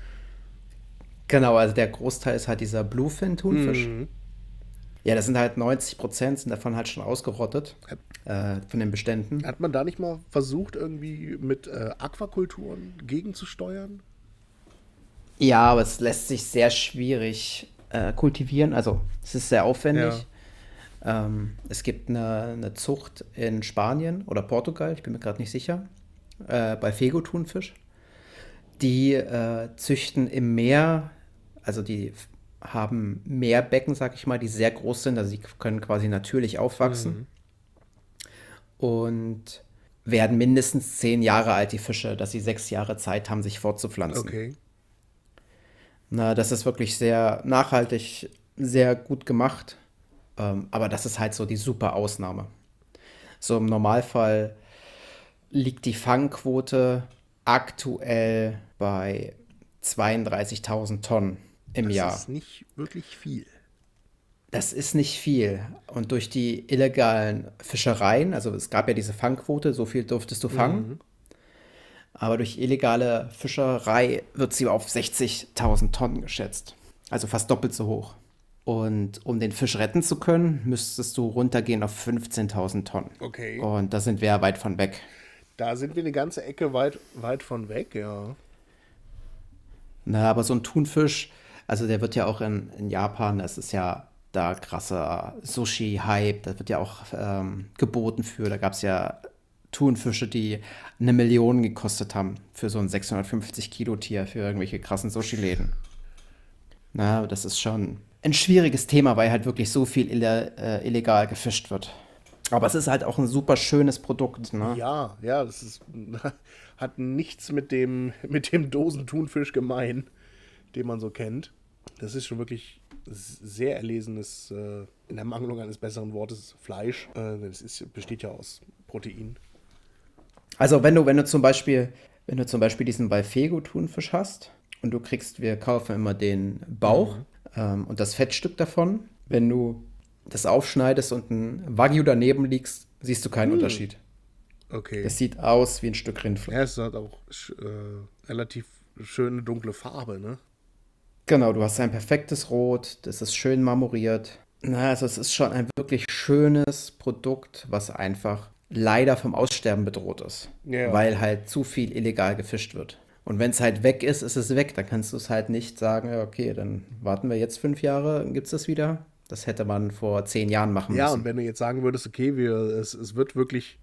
Genau, also der Großteil ist halt dieser Bluefin-Thunfisch. Ja, das sind halt 90%, sind davon halt schon ausgerottet, von den Beständen. Hat man da nicht mal versucht, irgendwie mit Aquakulturen gegenzusteuern? Ja, aber es lässt sich sehr schwierig kultivieren. Also es ist sehr aufwendig. Ja. Es gibt eine Zucht in Spanien oder Portugal, ich bin mir gerade nicht sicher, bei Fego-Thunfisch. Die züchten im Meer, also die haben Meerbecken, sag ich mal, die sehr groß sind, also die können quasi natürlich aufwachsen und werden mindestens 10 Jahre alt, die Fische, dass sie 6 Jahre Zeit haben, sich fortzupflanzen. Okay. Na, das ist wirklich sehr nachhaltig, sehr gut gemacht, aber das ist halt so die super Ausnahme. So im Normalfall liegt die Fangquote aktuell bei 32.000 Tonnen im Jahr. Das ist nicht wirklich viel. Das ist nicht viel. Und durch die illegalen Fischereien, also es gab ja diese Fangquote, so viel durftest du fangen, aber durch illegale Fischerei wird sie auf 60.000 Tonnen geschätzt. Also fast doppelt so hoch. Und um den Fisch retten zu können, müsstest du runtergehen auf 15.000 Tonnen. Okay. Und da sind wir ja weit von weg. Da sind wir eine ganze Ecke weit von weg, ja. Na, aber so ein Thunfisch, also der wird ja auch in Japan, das ist ja da krasser Sushi-Hype, das wird ja auch geboten für, da gab es ja Thunfische, die 1 Million gekostet haben für so ein 650-Kilo-Tier für irgendwelche krassen Sushi-Läden. Na, das ist schon ein schwieriges Thema, weil halt wirklich so viel illegal gefischt wird. Aber es ist halt auch ein super schönes Produkt, ne? Ja, das ist, hat nichts mit dem Dosenthunfisch gemein, den man so kennt. Das ist schon wirklich sehr erlesenes, in der Mangelung eines besseren Wortes, Fleisch. Besteht ja aus Protein. Also wenn du zum Beispiel diesen Balfego-Thunfisch hast und wir kaufen immer den Bauch und das Fettstück davon, wenn du das aufschneidest und ein Wagyu daneben liegst, siehst du keinen Unterschied. Okay. Das sieht aus wie ein Stück Rindfleisch. Ja, es hat auch relativ schöne dunkle Farbe, ne? Genau, du hast ein perfektes Rot, das ist schön marmoriert. Na, also es ist schon ein wirklich schönes Produkt, was einfach leider vom Aussterben bedroht ist, Ja. weil halt zu viel illegal gefischt wird. Und wenn es halt weg ist, ist es weg. Dann kannst du es halt nicht sagen, ja, okay, dann warten wir jetzt 5 Jahre, dann gibt es das wieder. Das hätte man vor 10 Jahren machen Ja, müssen. und wenn du jetzt sagen würdest, okay, es wird wirklich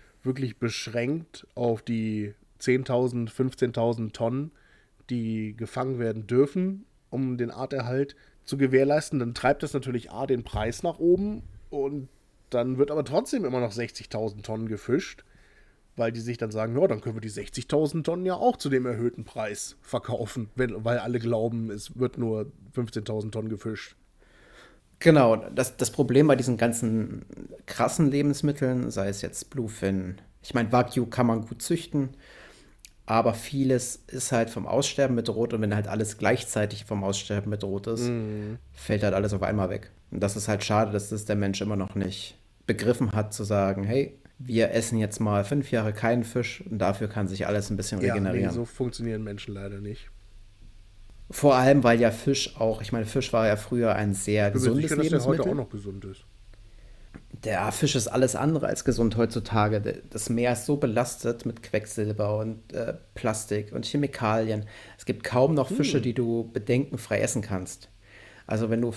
beschränkt auf die 10.000, 15.000 Tonnen, die gefangen werden dürfen, um den Arterhalt zu gewährleisten, dann treibt das natürlich den Preis nach oben und dann wird aber trotzdem immer noch 60.000 Tonnen gefischt, weil die sich dann sagen, ja, dann können wir die 60.000 Tonnen ja auch zu dem erhöhten Preis verkaufen, weil alle glauben, es wird nur 15.000 Tonnen gefischt. Genau, das Problem bei diesen ganzen krassen Lebensmitteln, sei es jetzt Bluefin, ich meine, Wagyu kann man gut züchten, aber vieles ist halt vom Aussterben bedroht und wenn halt alles gleichzeitig vom Aussterben bedroht ist, fällt halt alles auf einmal weg. Und das ist halt schade, dass das der Mensch immer noch nicht begriffen hat, zu sagen, hey, wir essen jetzt mal 5 Jahre keinen Fisch und dafür kann sich alles ein bisschen regenerieren. Ja, nee, so funktionieren Menschen leider nicht. Vor allem, weil ja Fisch war ja früher ein sehr Ich bin mir gesundes sicher, dass der Lebensmittel. heute auch noch gesund ist. Der Fisch ist alles andere als gesund heutzutage. Das Meer ist so belastet mit Quecksilber und Plastik und Chemikalien. Es gibt kaum noch Fische, die du bedenkenfrei essen kannst. Also wenn du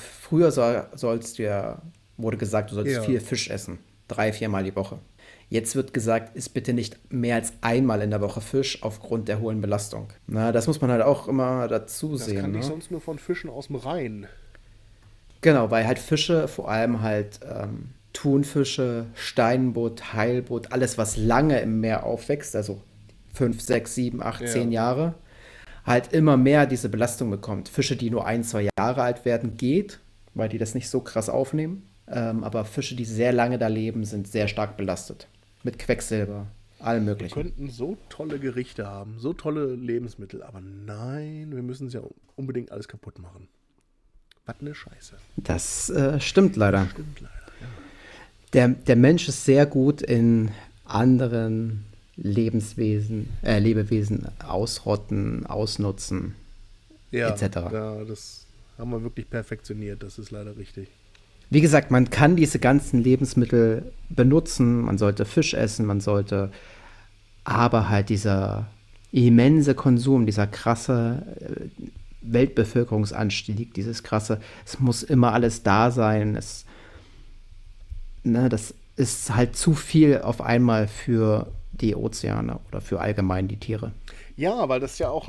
wurde gesagt, du sollst Ja. viel Fisch essen. 3-4 Mal die Woche. Jetzt wird gesagt, isst bitte nicht mehr als einmal in der Woche Fisch aufgrund der hohen Belastung. Na, das muss man halt auch immer dazu Das sehen. kann ich Ne? sonst nur von Fischen aus dem Rhein. Genau, weil halt Fische, vor allem halt Thunfische, Steinbutt, Heilbutt, alles, was lange im Meer aufwächst, also 5, 6, 7, 8, 10 Jahre, halt immer mehr diese Belastung bekommt. Fische, die nur 1, 2 Jahre alt werden, geht, weil die das nicht so krass aufnehmen. Aber Fische, die sehr lange da leben, sind sehr stark belastet. Mit Quecksilber, allem Wir möglichen. könnten so tolle Gerichte haben, so tolle Lebensmittel, aber nein, wir müssen es ja unbedingt alles kaputt machen. Was eine Scheiße. Das stimmt leider. Stimmt leider, ja. Der Mensch ist sehr gut in anderen Lebewesen ausrotten, ausnutzen, Ja, etc. ja, das haben wir wirklich perfektioniert, das ist leider richtig. Wie gesagt, man kann diese ganzen Lebensmittel benutzen, man sollte Fisch essen, aber halt dieser immense Konsum, dieser krasse Weltbevölkerungsanstieg, es muss immer alles da sein, das ist halt zu viel auf einmal für die Ozeane oder für allgemein die Tiere. Ja, weil das ja auch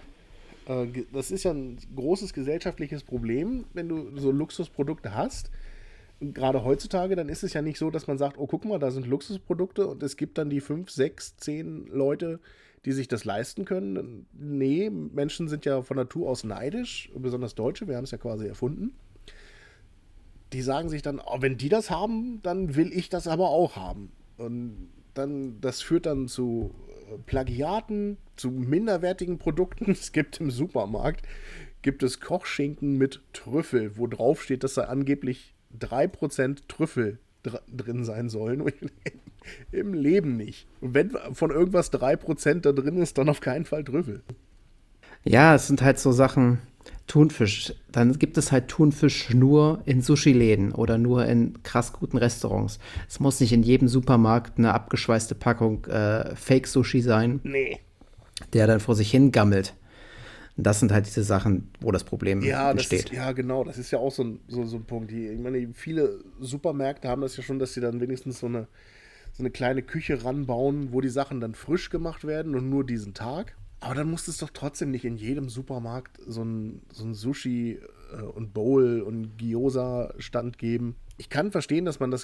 das ist ja ein großes gesellschaftliches Problem, wenn du so Luxusprodukte hast. Und gerade heutzutage, dann ist es ja nicht so, dass man sagt, oh, guck mal, da sind Luxusprodukte und es gibt dann die 5, 6, 10 Leute, die sich das leisten können. Nee, Menschen sind ja von Natur aus neidisch, besonders Deutsche, wir haben es ja quasi erfunden. Die sagen sich dann, oh, wenn die das haben, dann will ich das aber auch haben. Und das führt dann zu Plagiaten, zu minderwertigen Produkten. Es gibt im Supermarkt, Kochschinken mit Trüffel, wo drauf steht, dass da angeblich 3% Trüffel drin sein sollen. Im Leben nicht. Und wenn von irgendwas 3% da drin ist, dann auf keinen Fall Trüffel. Ja, es sind halt so Sachen, Thunfisch. Dann gibt es halt Thunfisch nur in Sushi-Läden oder nur in krass guten Restaurants. Es muss nicht in jedem Supermarkt eine abgeschweißte Packung Fake-Sushi sein, der dann vor sich hingammelt. Das sind halt diese Sachen, wo das Problem entsteht. Ja, genau. Das ist ja auch so ein Punkt. Ich meine, viele Supermärkte haben das ja schon, dass sie dann wenigstens so eine kleine Küche ranbauen, wo die Sachen dann frisch gemacht werden und nur diesen Tag. Aber dann muss es doch trotzdem nicht in jedem Supermarkt so ein Sushi und Bowl und Gyoza-Stand geben. Ich kann verstehen, dass man das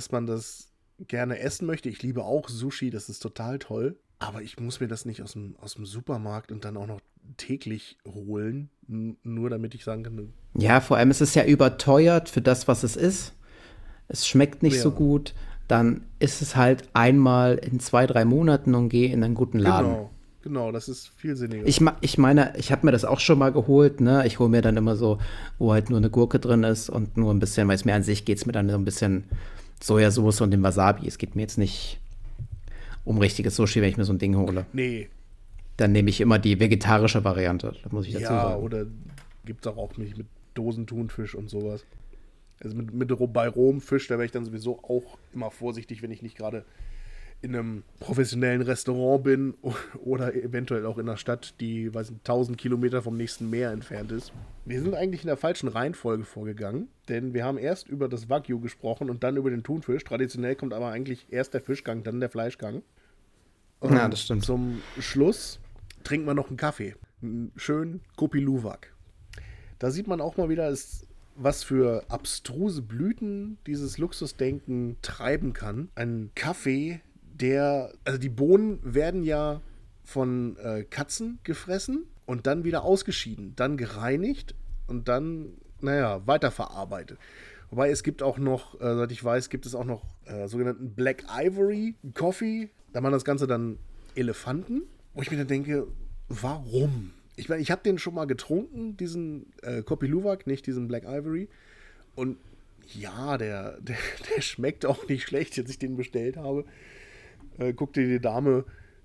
gerne essen möchte. Ich liebe auch Sushi, das ist total toll. Aber ich muss mir das nicht aus dem Supermarkt und dann auch noch täglich holen, nur damit ich sagen kann. Ja, vor allem ist es ja überteuert für das, was es ist. Es schmeckt nicht so gut. Dann ist es halt einmal in 2, 3 Monaten und gehe in einen guten Laden. Genau, das ist viel sinniger. Ich meine, ich habe mir das auch schon mal geholt, ne? Ich hole mir dann immer so, wo halt nur eine Gurke drin ist und nur ein bisschen, weil es mir an sich geht es mir dann so ein bisschen Sojasauce und dem Wasabi. Es geht mir jetzt nicht um richtiges Sushi, wenn ich mir so ein Ding hole. Nee. Dann nehme ich immer die vegetarische Variante, das muss ich dazu sagen. Ja, oder gibt es auch nicht mit Dosenthunfisch und sowas. Also bei rohem Fisch, da wäre ich dann sowieso auch immer vorsichtig, wenn ich nicht gerade in einem professionellen Restaurant bin oder eventuell auch in einer Stadt, die, 1000 Kilometer vom nächsten Meer entfernt ist. Wir sind eigentlich in der falschen Reihenfolge vorgegangen, denn wir haben erst über das Wagyu gesprochen und dann über den Thunfisch. Traditionell kommt aber eigentlich erst der Fischgang, dann der Fleischgang. Und ja, das stimmt. Zum Schluss trinken wir noch einen Kaffee. Einen schönen Kopi Luwak. Da sieht man auch mal wieder, was für abstruse Blüten dieses Luxusdenken treiben kann. Ein Kaffee, also die Bohnen werden ja von Katzen gefressen und dann wieder ausgeschieden, dann gereinigt und dann, weiterverarbeitet. Wobei es gibt auch noch, soweit ich weiß, gibt es auch noch sogenannten Black Ivory Coffee. Da machen das Ganze dann Elefanten. Wo ich mir dann denke, warum? Ich meine, ich habe den schon mal getrunken, diesen Kopi Luwak, nicht diesen Black Ivory. Und ja, der schmeckt auch nicht schlecht, als ich den bestellt habe. Guckte die Dame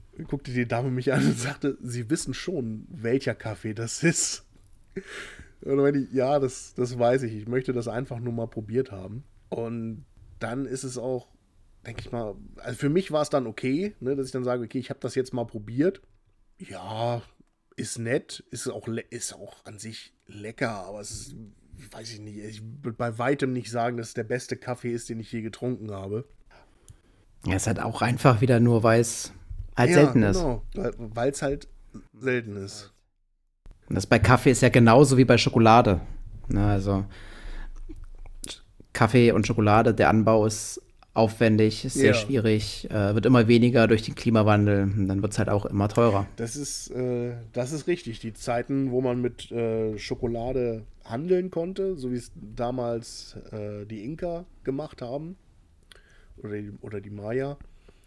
mich an und sagte, sie wissen schon, welcher Kaffee das ist. Und dann meinte ich, ja, das weiß ich. Ich möchte das einfach nur mal probiert haben. Und dann ist es auch, denke ich mal, also für mich war es dann okay, ne, dass ich dann sage, okay, ich habe das jetzt mal probiert. Ja, ist nett, ist auch an sich lecker, aber es ist, weiß ich nicht, ich würde bei weitem nicht sagen, dass es der beste Kaffee ist, den ich je getrunken habe. Ja, es ist halt auch einfach wieder nur, weil es halt selten ist. Genau, weil es halt selten ist. Und das bei Kaffee ist ja genauso wie bei Schokolade. Na, also Kaffee und Schokolade, der Anbau ist aufwendig, ist sehr schwierig, wird immer weniger durch den Klimawandel und dann wird es halt auch immer teurer. Das ist richtig. Die Zeiten, wo man mit Schokolade handeln konnte, so wie es damals die Inka gemacht haben, oder die Maya,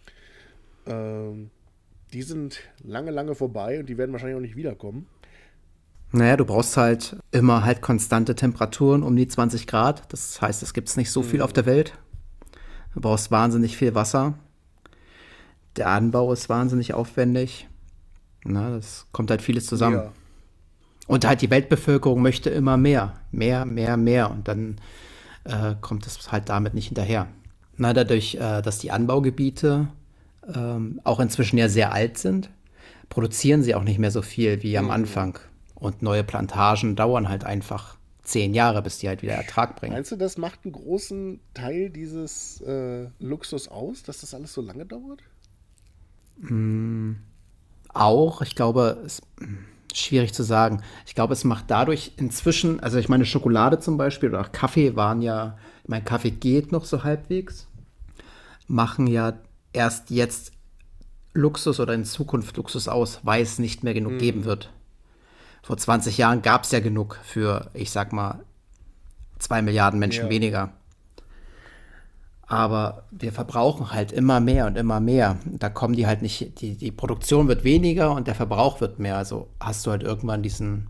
die sind lange, lange vorbei und die werden wahrscheinlich auch nicht wiederkommen. Naja, du brauchst halt immer halt konstante Temperaturen um die 20 Grad. Das heißt, es gibt nicht so viel auf der Welt. Du brauchst wahnsinnig viel Wasser. Der Anbau ist wahnsinnig aufwendig. Na, das kommt halt vieles zusammen. Ja. Und halt die Weltbevölkerung möchte immer mehr. Mehr. Und dann kommt es halt damit nicht hinterher. Na, dadurch, dass die Anbaugebiete auch inzwischen ja sehr alt sind, produzieren sie auch nicht mehr so viel wie am Anfang. Und neue Plantagen dauern halt einfach 10 Jahre, bis die halt wieder Ertrag bringen. Meinst du, das macht einen großen Teil dieses Luxus aus, dass das alles so lange dauert? Auch, ich glaube, es schwierig zu sagen. Ich glaube, es macht dadurch inzwischen, also ich meine, Schokolade zum Beispiel oder auch Kaffee waren ja, mein Kaffee geht noch so halbwegs, machen ja erst jetzt Luxus oder in Zukunft Luxus aus, weil es nicht mehr genug geben wird. Vor 20 Jahren gab es ja genug für, ich sag mal, 2 Milliarden Menschen Ja. weniger. Aber wir verbrauchen halt immer mehr und immer mehr. Da kommen die halt nicht, die Produktion wird weniger und der Verbrauch wird mehr. Also hast du halt irgendwann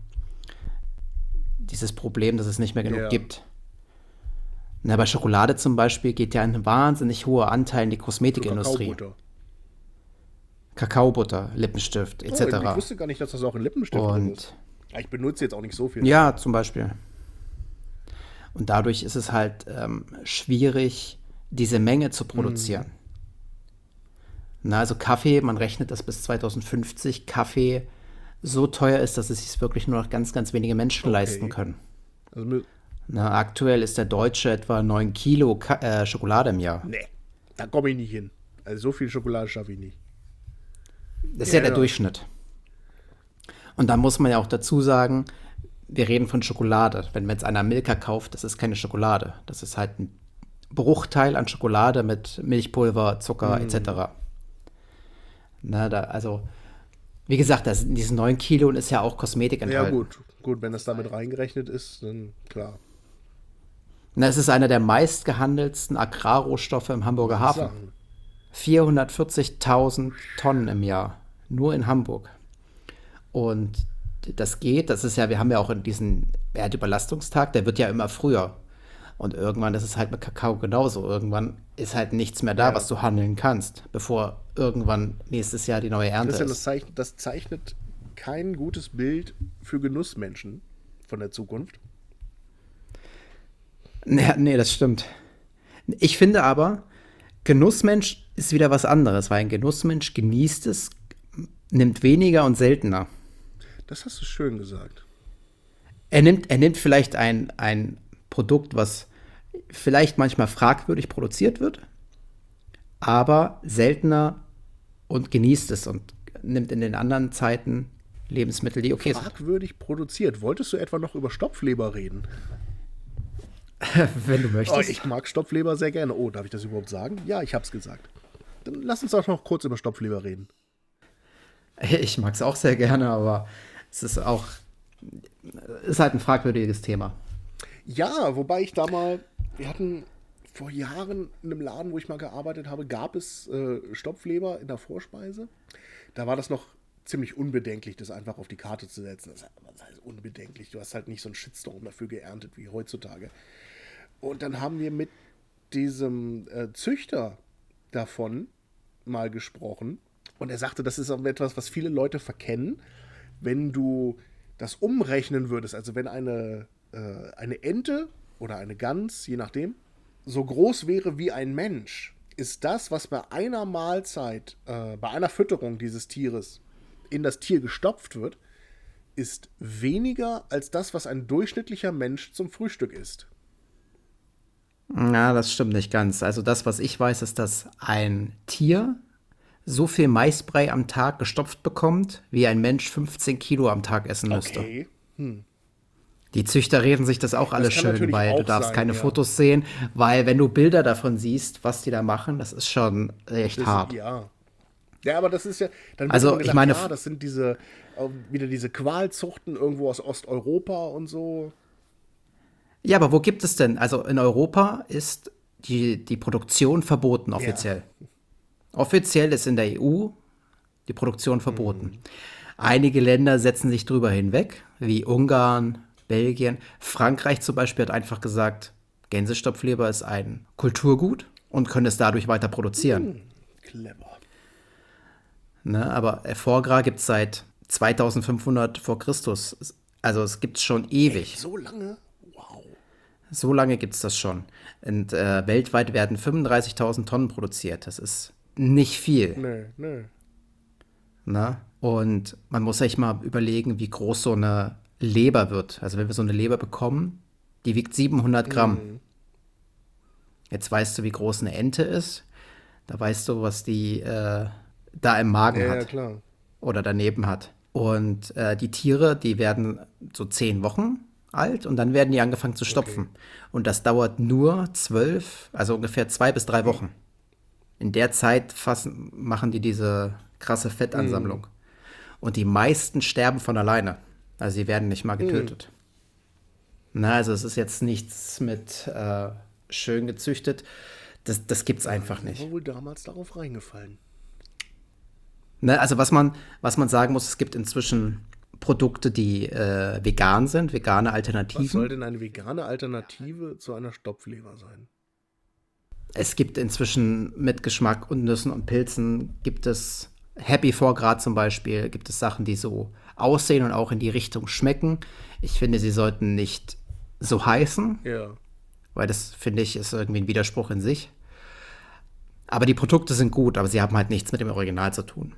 dieses Problem, dass es nicht mehr genug Ja. gibt. Na, bei Schokolade zum Beispiel geht ja ein wahnsinnig hoher Anteil in die Für Kosmetikindustrie. Kakaobutter. Kakaobutter, Lippenstift, Oh, ich etc. wusste gar nicht, dass das auch in Lippenstift drin ist. Und Ja, ich benutze jetzt auch nicht so viel. ja, zum Beispiel. Und dadurch ist es halt schwierig, diese Menge zu produzieren. Na, also Kaffee, man rechnet, dass bis 2050 Kaffee so teuer ist, dass es sich wirklich nur noch ganz, ganz wenige Menschen leisten können. Also mit, Na, aktuell ist der Deutsche etwa 9 Kilo Schokolade im Jahr. nee, da komme ich nicht hin. Also so viel Schokolade schaffe ich nicht. Das ist ja der Ja. Durchschnitt. Und da muss man ja auch dazu sagen, wir reden von Schokolade. Wenn man jetzt einer Milka kauft, das ist keine Schokolade. Das ist halt ein Bruchteil an Schokolade mit Milchpulver, Zucker etc. Na, also, wie gesagt, in diesen 9 Kilo ist ja auch Kosmetik Ja, enthalten. gut, wenn das damit reingerechnet ist, dann klar. Na, es ist einer der meistgehandelsten Agrarrohstoffe im Hamburger Hafen. Sachen. 440.000 Tonnen im Jahr. Nur in Hamburg. Und das ist ja, wir haben ja auch in diesen Erdüberlastungstag, der wird ja immer früher. Und irgendwann ist es halt mit Kakao genauso. Irgendwann ist halt nichts mehr da, Ja. was du handeln kannst, bevor irgendwann nächstes Jahr die neue Ernte Christian, ist. das zeichnet kein gutes Bild für Genussmenschen von der Zukunft. Nee, das stimmt. Ich finde aber, Genussmensch ist wieder was anderes, weil ein Genussmensch genießt es, nimmt weniger und seltener. Das hast du schön gesagt. Er nimmt vielleicht ein Produkt, was vielleicht manchmal fragwürdig produziert wird, aber seltener und genießt es und nimmt in den anderen Zeiten Lebensmittel, die okay sind. Fragwürdig produziert. Wolltest du etwa noch über Stopfleber reden? Wenn du Oh, möchtest. ich mag Stopfleber sehr gerne. Oh, darf ich das überhaupt sagen? Ja, ich hab's gesagt. Dann lass uns doch noch kurz über Stopfleber reden. Ich mag es auch sehr gerne, aber es ist halt ein fragwürdiges Thema. Ja, wobei ich da mal, wir hatten vor Jahren in einem Laden, wo ich mal gearbeitet habe, gab es Stopfleber in der Vorspeise. Da war das noch ziemlich unbedenklich, das einfach auf die Karte zu setzen. Das heißt unbedenklich. Du hast halt nicht so einen Shitstorm dafür geerntet wie heutzutage. Und dann haben wir mit diesem Züchter davon mal gesprochen. Und er sagte, das ist auch etwas, was viele Leute verkennen. Wenn du das umrechnen würdest, also wenn eine Ente oder eine Gans, je nachdem, so groß wäre wie ein Mensch, ist das, was bei einer Mahlzeit, bei einer Fütterung dieses Tieres in das Tier gestopft wird, ist weniger als das, was ein durchschnittlicher Mensch zum Frühstück isst. Na, das stimmt nicht ganz. Also das, was ich weiß, ist, dass ein Tier so viel Maisbrei am Tag gestopft bekommt, wie ein Mensch 15 Kilo am Tag essen müsste. Okay. Die Züchter reden sich das auch alle kann schön, natürlich weil du auch darfst sein, keine ja. Fotos sehen, weil wenn du Bilder davon siehst, was die da machen, das ist schon echt hart. Ja. Ja, aber das ist ja. Dann wird Also, immer gesagt, ich meine, ja, das sind wieder diese Qualzuchten irgendwo aus Osteuropa und so. Ja, aber wo gibt es denn? Also in Europa ist die Produktion verboten offiziell. Offiziell ist in der EU die Produktion verboten. Einige Länder setzen sich drüber hinweg, wie Ungarn, Belgien. Frankreich zum Beispiel hat einfach gesagt, Gänsestopfleber ist ein Kulturgut und können es dadurch weiter produzieren. Clever. Ne? Aber Foie Gras gibt es seit 2500 vor Christus. Also es gibt es schon ewig. So lange? Wow. So lange gibt es das schon. Und weltweit werden 35.000 Tonnen produziert. Das ist nicht viel. Nee. Ne? Und man muss sich mal überlegen, wie groß so eine Leber wird. Also wenn wir so eine Leber bekommen, die wiegt 700 Gramm. Jetzt weißt du, wie groß eine Ente ist. Da weißt du, was die da im Magen Ja, hat klar. oder daneben hat. Und die Tiere, die werden so 10 Wochen alt und dann werden die angefangen zu stopfen. Und das dauert nur 12, also ungefähr 2 bis 3 Wochen. In der Zeit machen die diese krasse Fettansammlung. Und die meisten sterben von alleine. Also sie werden nicht mal getötet. Na, also es ist jetzt nichts mit schön gezüchtet. Das gibt's einfach nicht. Ich war wohl damals darauf reingefallen. Ne, also was man sagen muss, es gibt inzwischen Produkte, die vegan sind, vegane Alternativen. Was soll denn eine vegane Alternative zu einer Stopfleber sein? Es gibt inzwischen mit Geschmack und Nüssen und Pilzen, gibt es Happy Foie Gras zum Beispiel, gibt es Sachen, die so aussehen und auch in die Richtung schmecken. Ich finde, sie sollten nicht so heißen, Ja. weil das, finde ich, ist irgendwie ein Widerspruch in sich. Aber die Produkte sind gut, aber sie haben halt nichts mit dem Original zu tun.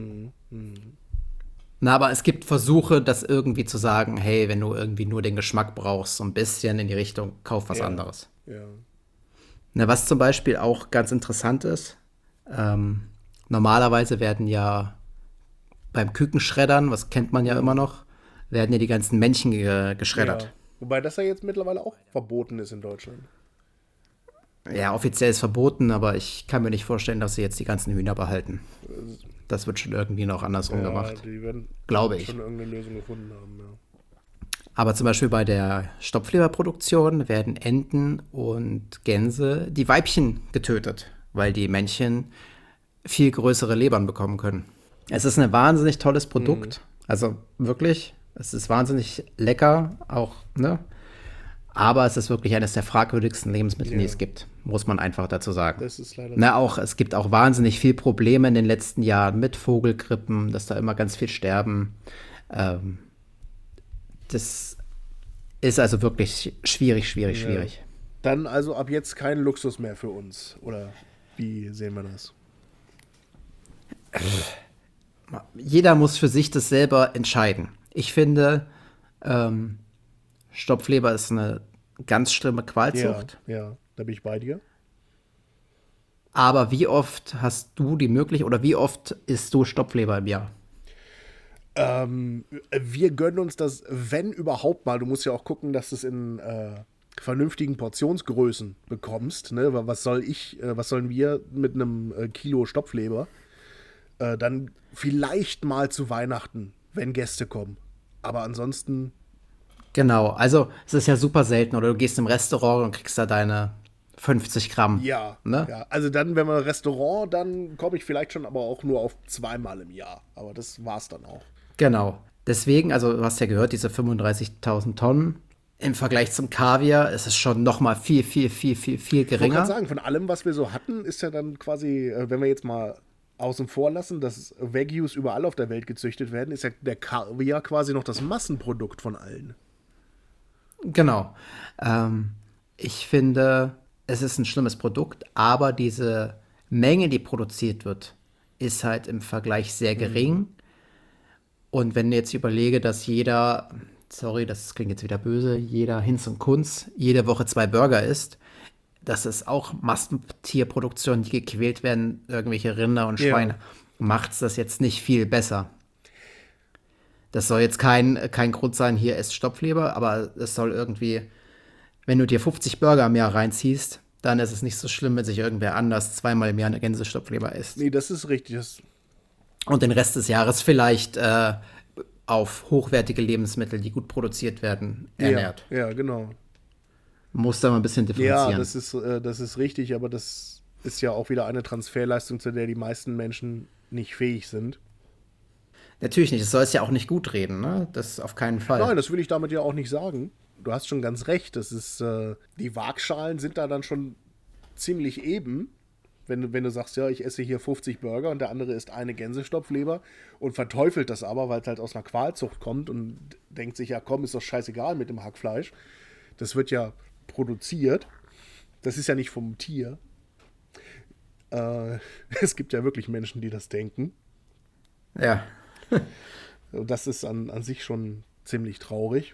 Na, aber es gibt Versuche, das irgendwie zu sagen, hey, wenn du irgendwie nur den Geschmack brauchst, so ein bisschen in die Richtung, kauf was anderes. Ja. Na, was zum Beispiel auch ganz interessant ist, normalerweise werden ja beim Kükenschreddern, was kennt man ja immer noch, werden ja die ganzen Männchen geschreddert. Ja. Wobei das ja jetzt mittlerweile auch verboten ist in Deutschland. Ja, offiziell ist verboten, aber ich kann mir nicht vorstellen, dass sie jetzt die ganzen Hühner behalten. Das wird schon irgendwie noch andersrum gemacht. Die werden Glaube ich. schon irgendeine Lösung gefunden haben. Ja. Aber zum Beispiel bei der Stopfleberproduktion werden Enten und Gänse, die Weibchen, getötet, weil die Männchen viel größere Lebern bekommen können. Es ist ein wahnsinnig tolles Produkt. Also wirklich, es ist wahnsinnig lecker, auch, ne? Aber es ist wirklich eines der fragwürdigsten Lebensmittel, die es gibt, muss man einfach dazu sagen. Das ist leider Na, auch, es gibt auch wahnsinnig viel Probleme in den letzten Jahren mit Vogelgrippen, dass da immer ganz viel sterben. Das ist also wirklich schwierig. Dann also ab jetzt kein Luxus mehr für uns. Oder wie sehen wir das? Jeder muss für sich das selber entscheiden. Ich finde, Stopfleber ist eine ganz schlimme Qualzucht. Ja, da bin ich bei dir. Aber wie oft hast du die Möglichkeit oder wie oft isst du Stopfleber im Jahr? Wir gönnen uns das, wenn überhaupt mal. Du musst ja auch gucken, dass du es in vernünftigen Portionsgrößen bekommst. Ne? Was sollen wir mit einem Kilo Stopfleber? Dann vielleicht mal zu Weihnachten, wenn Gäste kommen. Aber ansonsten. Genau, also es ist ja super selten. Oder du gehst im Restaurant und kriegst da deine 50 Gramm. Ja, ne? ja. Also dann, wenn wir Restaurant, dann komme ich vielleicht schon, aber auch nur auf 2-mal im Jahr. Aber das war's dann auch. Genau. Deswegen, also du hast ja gehört, diese 35.000 Tonnen. Im Vergleich zum Kaviar ist es schon noch mal viel Ich wollte geringer. gerade sagen, von allem, was wir so hatten, ist ja dann quasi, wenn wir jetzt mal außen vor lassen, dass Wagyus überall auf der Welt gezüchtet werden, ist ja der Kaviar quasi noch das Massenprodukt von allen. Genau. Ich finde, es ist ein schlimmes Produkt, aber diese Menge, die produziert wird, ist halt im Vergleich sehr gering. Und wenn ich jetzt überlege, dass jeder, sorry, das klingt jetzt wieder böse, jeder Hinz und Kunz jede Woche 2 Burger isst, das ist auch Massentierproduktion, die gequält werden, irgendwelche Rinder und Schweine, macht es das jetzt nicht viel besser. Das soll jetzt kein Grund sein, hier esst Stopfleber, aber es soll irgendwie, wenn du dir 50 Burger im Jahr reinziehst, dann ist es nicht so schlimm, wenn sich irgendwer anders 2-mal im Jahr eine Gänsestopfleber isst. Nee, das ist richtig. Und den Rest des Jahres vielleicht auf hochwertige Lebensmittel, die gut produziert werden, ernährt. Ja, genau. Muss da mal ein bisschen differenzieren. Ja, das ist richtig, aber das ist ja auch wieder eine Transferleistung, zu der die meisten Menschen nicht fähig sind. Natürlich nicht, es soll es ja auch nicht gut reden, ne? Das auf keinen Fall. Nein, das will ich damit ja auch nicht sagen. Du hast schon ganz recht, das ist, die Waagschalen sind da dann schon ziemlich eben. Wenn du sagst, ja, ich esse hier 50 Burger und der andere isst eine Gänsestopfleber und verteufelt das aber, weil es halt aus einer Qualzucht kommt und denkt sich, ja komm, ist doch scheißegal mit dem Hackfleisch. Das wird ja produziert. Das ist ja nicht vom Tier. Es gibt ja wirklich Menschen, die das denken. Ja. Und das ist an sich schon ziemlich traurig.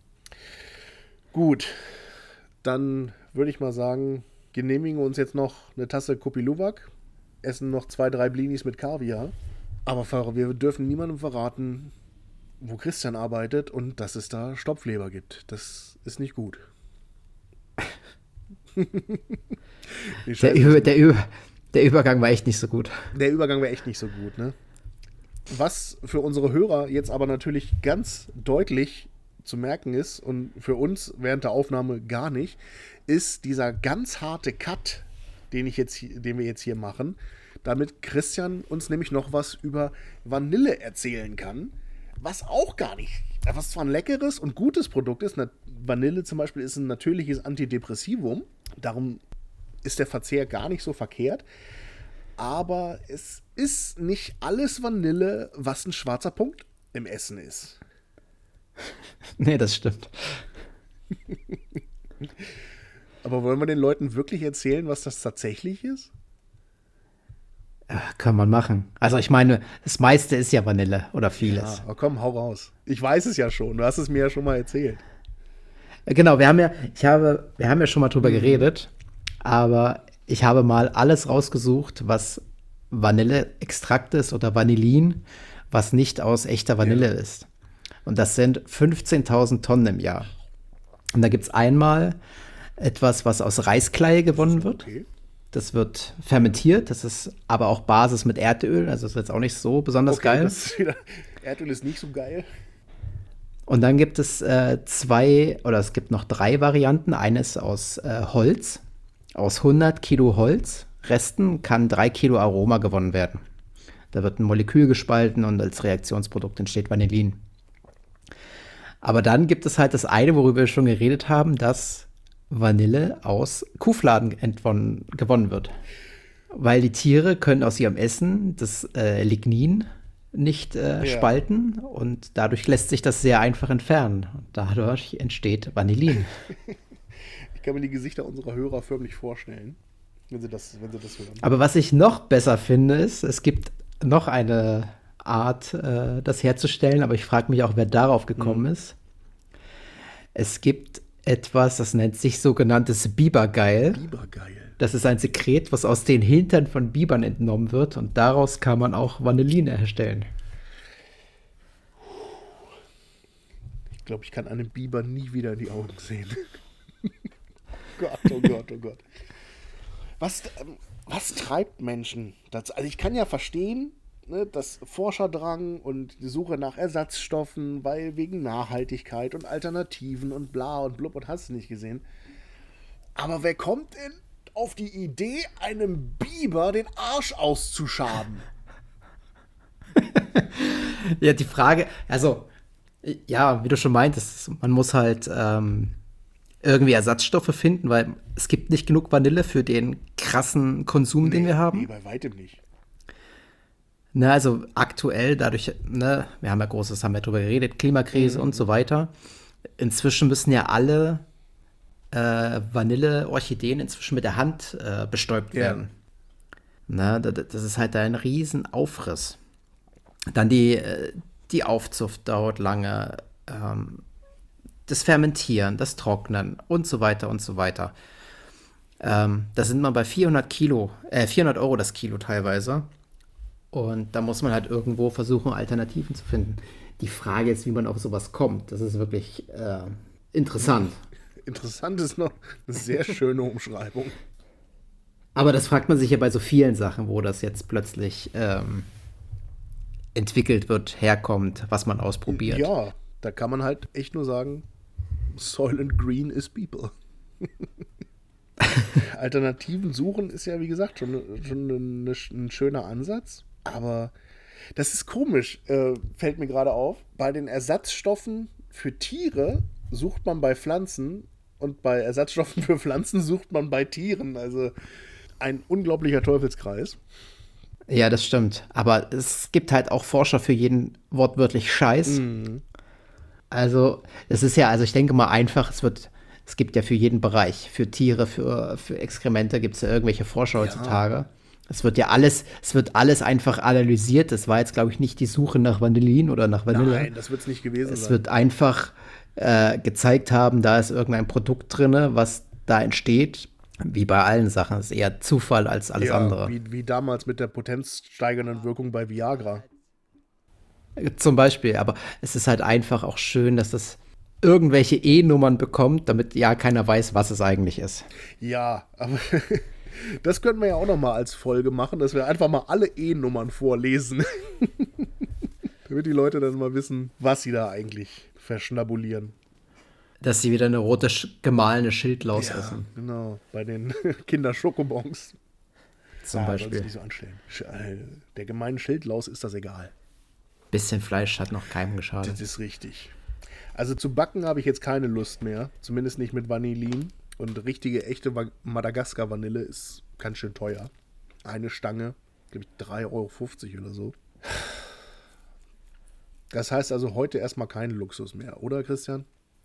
Gut, dann würde ich mal sagen, genehmigen wir uns jetzt noch eine Tasse Kopi Luwak essen noch 2, 3 Blinis mit Kaviar. Aber wir dürfen niemandem verraten, wo Christian arbeitet und dass es da Stopfleber gibt. Das ist nicht gut. Der Übergang war echt nicht so gut. Der Übergang war echt nicht so gut, ne? Was für unsere Hörer jetzt aber natürlich ganz deutlich zu merken ist und für uns während der Aufnahme gar nicht, ist dieser ganz harte Cut, den wir jetzt hier machen, damit Christian uns nämlich noch was über Vanille erzählen kann, was auch gar nicht, was zwar ein leckeres und gutes Produkt ist. Vanille zum Beispiel ist ein natürliches Antidepressivum, darum ist der Verzehr gar nicht so verkehrt, aber es ist nicht alles Vanille, was ein schwarzer Punkt im Essen ist. Nee, das stimmt. Aber wollen wir den Leuten wirklich erzählen, was das tatsächlich ist? Ja, kann man machen. Also ich meine, das meiste ist ja Vanille oder vieles. Ja, aber komm, hau raus. Ich weiß es ja schon, du hast es mir ja schon mal erzählt. Genau, wir haben ja schon mal drüber geredet, aber ich habe mal alles rausgesucht, was Vanilleextrakt ist oder Vanillin, was nicht aus echter Vanille ist. Und das sind 15.000 Tonnen im Jahr. Und da gibt es einmal etwas, was aus Reiskleie gewonnen wird. Okay. Das wird fermentiert, das ist aber auch Basis mit Erdöl, also ist jetzt auch nicht so besonders geil. Erdöl ist nicht so geil. Und dann gibt es es gibt noch 3 Varianten. Eine ist aus Holz. Aus 100 Kilo Holz, Resten kann 3 Kilo Aroma gewonnen werden. Da wird ein Molekül gespalten und als Reaktionsprodukt entsteht Vanillin. Aber dann gibt es halt das eine, worüber wir schon geredet haben, dass Vanille aus Kuhfladen gewonnen wird. Weil die Tiere können aus ihrem Essen das Lignin nicht spalten und dadurch lässt sich das sehr einfach entfernen. Und dadurch entsteht Vanillin. Ich kann mir die Gesichter unserer Hörer förmlich vorstellen, wenn sie das hören. Aber was ich noch besser finde, ist, es gibt noch eine Art, das herzustellen, aber ich frage mich auch, wer darauf gekommen ist. Es gibt etwas, das nennt sich sogenanntes Bibergeil. Bibergeil. Das ist ein Sekret, was aus den Hintern von Bibern entnommen wird und daraus kann man auch Vanillin herstellen. Ich glaube, ich kann einem Biber nie wieder in die Augen sehen. Gott, oh Gott, oh Gott. Was treibt Menschen dazu? Also ich kann ja verstehen, ne, das Forscherdrang und die Suche nach Ersatzstoffen, weil wegen Nachhaltigkeit und Alternativen und bla und blub und hast du nicht gesehen. Aber wer kommt denn auf die Idee, einem Biber den Arsch auszuschaben? Ja, die Frage, also, ja, wie du schon meintest, man muss halt irgendwie Ersatzstoffe finden, weil es gibt nicht genug Vanille für den krassen Konsum, den wir haben. Nee, bei weitem nicht. Ne, also aktuell dadurch, ne, haben wir drüber geredet, Klimakrise und so weiter. Inzwischen müssen ja alle Vanille-Orchideen inzwischen mit der Hand bestäubt werden. Ne, das ist halt ein Riesenaufriss. Dann die Aufzucht dauert lange, das Fermentieren, das Trocknen und so weiter und so weiter. Da sind wir bei 400 Euro das Kilo teilweise. Und da muss man halt irgendwo versuchen, Alternativen zu finden. Die Frage ist, wie man auf sowas kommt. Das ist wirklich interessant. Interessant ist noch eine sehr schöne Umschreibung. Aber das fragt man sich ja bei so vielen Sachen, wo das jetzt plötzlich entwickelt wird, herkommt, was man ausprobiert. Ja, da kann man halt echt nur sagen, Soylent Green is people. Alternativen suchen ist ja, wie gesagt, schon ein schöner Ansatz. Aber das ist komisch, fällt mir gerade auf. Bei den Ersatzstoffen für Tiere sucht man bei Pflanzen und bei Ersatzstoffen für Pflanzen sucht man bei Tieren. Also ein unglaublicher Teufelskreis. Ja, das stimmt. Aber es gibt halt auch Forscher für jeden wortwörtlich Scheiß. Mhm. Also, es ist ja, also ich denke mal einfach, es gibt ja für jeden Bereich, für Tiere, für Exkremente gibt es ja irgendwelche Forscher heutzutage. Es wird alles einfach analysiert. Das war jetzt, glaube ich, nicht die Suche nach Vanillin oder nach Vanille. Nein, das wird es nicht gewesen sein. Es wird einfach gezeigt haben, da ist irgendein Produkt drin, was da entsteht. Wie bei allen Sachen, ist eher Zufall als alles andere. Wie damals mit der potenzsteigernden Wirkung bei Viagra. Zum Beispiel, aber es ist halt einfach auch schön, dass das irgendwelche E-Nummern bekommt, damit ja keiner weiß, was es eigentlich ist. Ja, aber das könnten wir ja auch noch mal als Folge machen, dass wir einfach mal alle E-Nummern vorlesen. Damit die Leute dann mal wissen, was sie da eigentlich verschnabulieren. Dass sie wieder eine rote, gemahlene Schildlaus essen. Genau, bei den Kinderschokobons. Zum Beispiel. Nicht so anstellen. Der gemeinen Schildlaus ist das egal. Bisschen Fleisch hat noch keinem geschadet. Das ist richtig. Also zu backen habe ich jetzt keine Lust mehr. Zumindest nicht mit Vanillin. Und richtige, echte Madagaskar-Vanille ist ganz schön teuer. Eine Stange, glaube ich, 3,50 € oder so. Das heißt also heute erstmal kein Luxus mehr, oder Christian?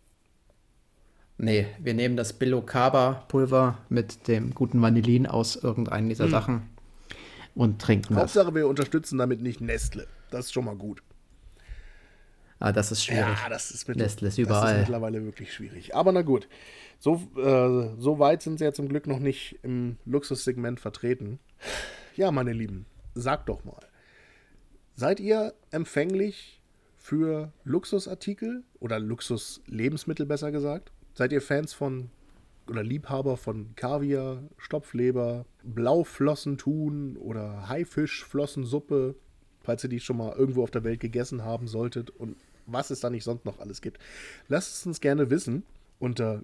Nee, wir nehmen das Billo-Kaba-Pulver mit dem guten Vanillin aus irgendeinen dieser Sachen und trinken das. Hauptsache, wir unterstützen damit nicht Nestle. Das ist schon mal gut. Ah, das ist schwierig. Ja, das ist Nestle ist überall. Das ist mittlerweile wirklich schwierig. Aber na gut, so weit sind sie ja zum Glück noch nicht im Luxussegment vertreten. Ja, meine Lieben, sagt doch mal, seid ihr empfänglich für Luxusartikel oder Luxuslebensmittel besser gesagt? Seid ihr Fans von oder Liebhaber von Kaviar, Stopfleber, Blauflossenthun oder Haifischflossensuppe, falls ihr die schon mal irgendwo auf der Welt gegessen haben solltet und was es da nicht sonst noch alles gibt? Lasst es uns gerne wissen unter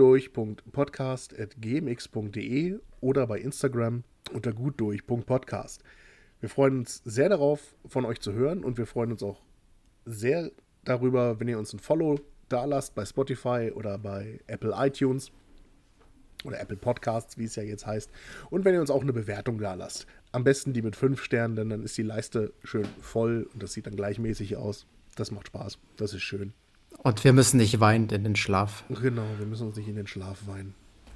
gutdurch.podcast@gmx.de oder bei Instagram unter gutdurch.podcast. Wir freuen uns sehr darauf, von euch zu hören und wir freuen uns auch sehr darüber, wenn ihr uns ein Follow da lasst bei Spotify oder bei Apple iTunes oder Apple Podcasts, wie es ja jetzt heißt. Und wenn ihr uns auch eine Bewertung da lasst. Am besten die mit 5 Sternen, denn dann ist die Leiste schön voll und das sieht dann gleichmäßig aus. Das macht Spaß. Das ist schön. Und wir müssen nicht weinend in den Schlaf. Genau, wir müssen uns nicht in den Schlaf weinen.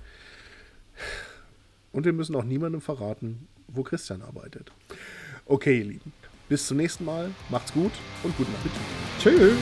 Und wir müssen auch niemandem verraten, wo Christian arbeitet. Okay, ihr Lieben. Bis zum nächsten Mal. Macht's gut und guten Appetit. Tschüss.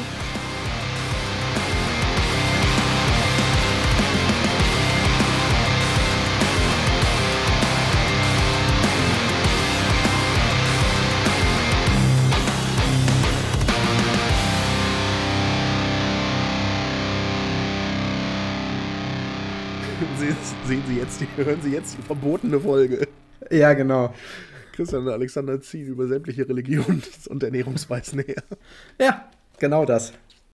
Hören Sie jetzt die verbotene Folge. Ja, genau. Christian und Alexander ziehen über sämtliche Religions- und Ernährungsweisen her. Ja, genau das.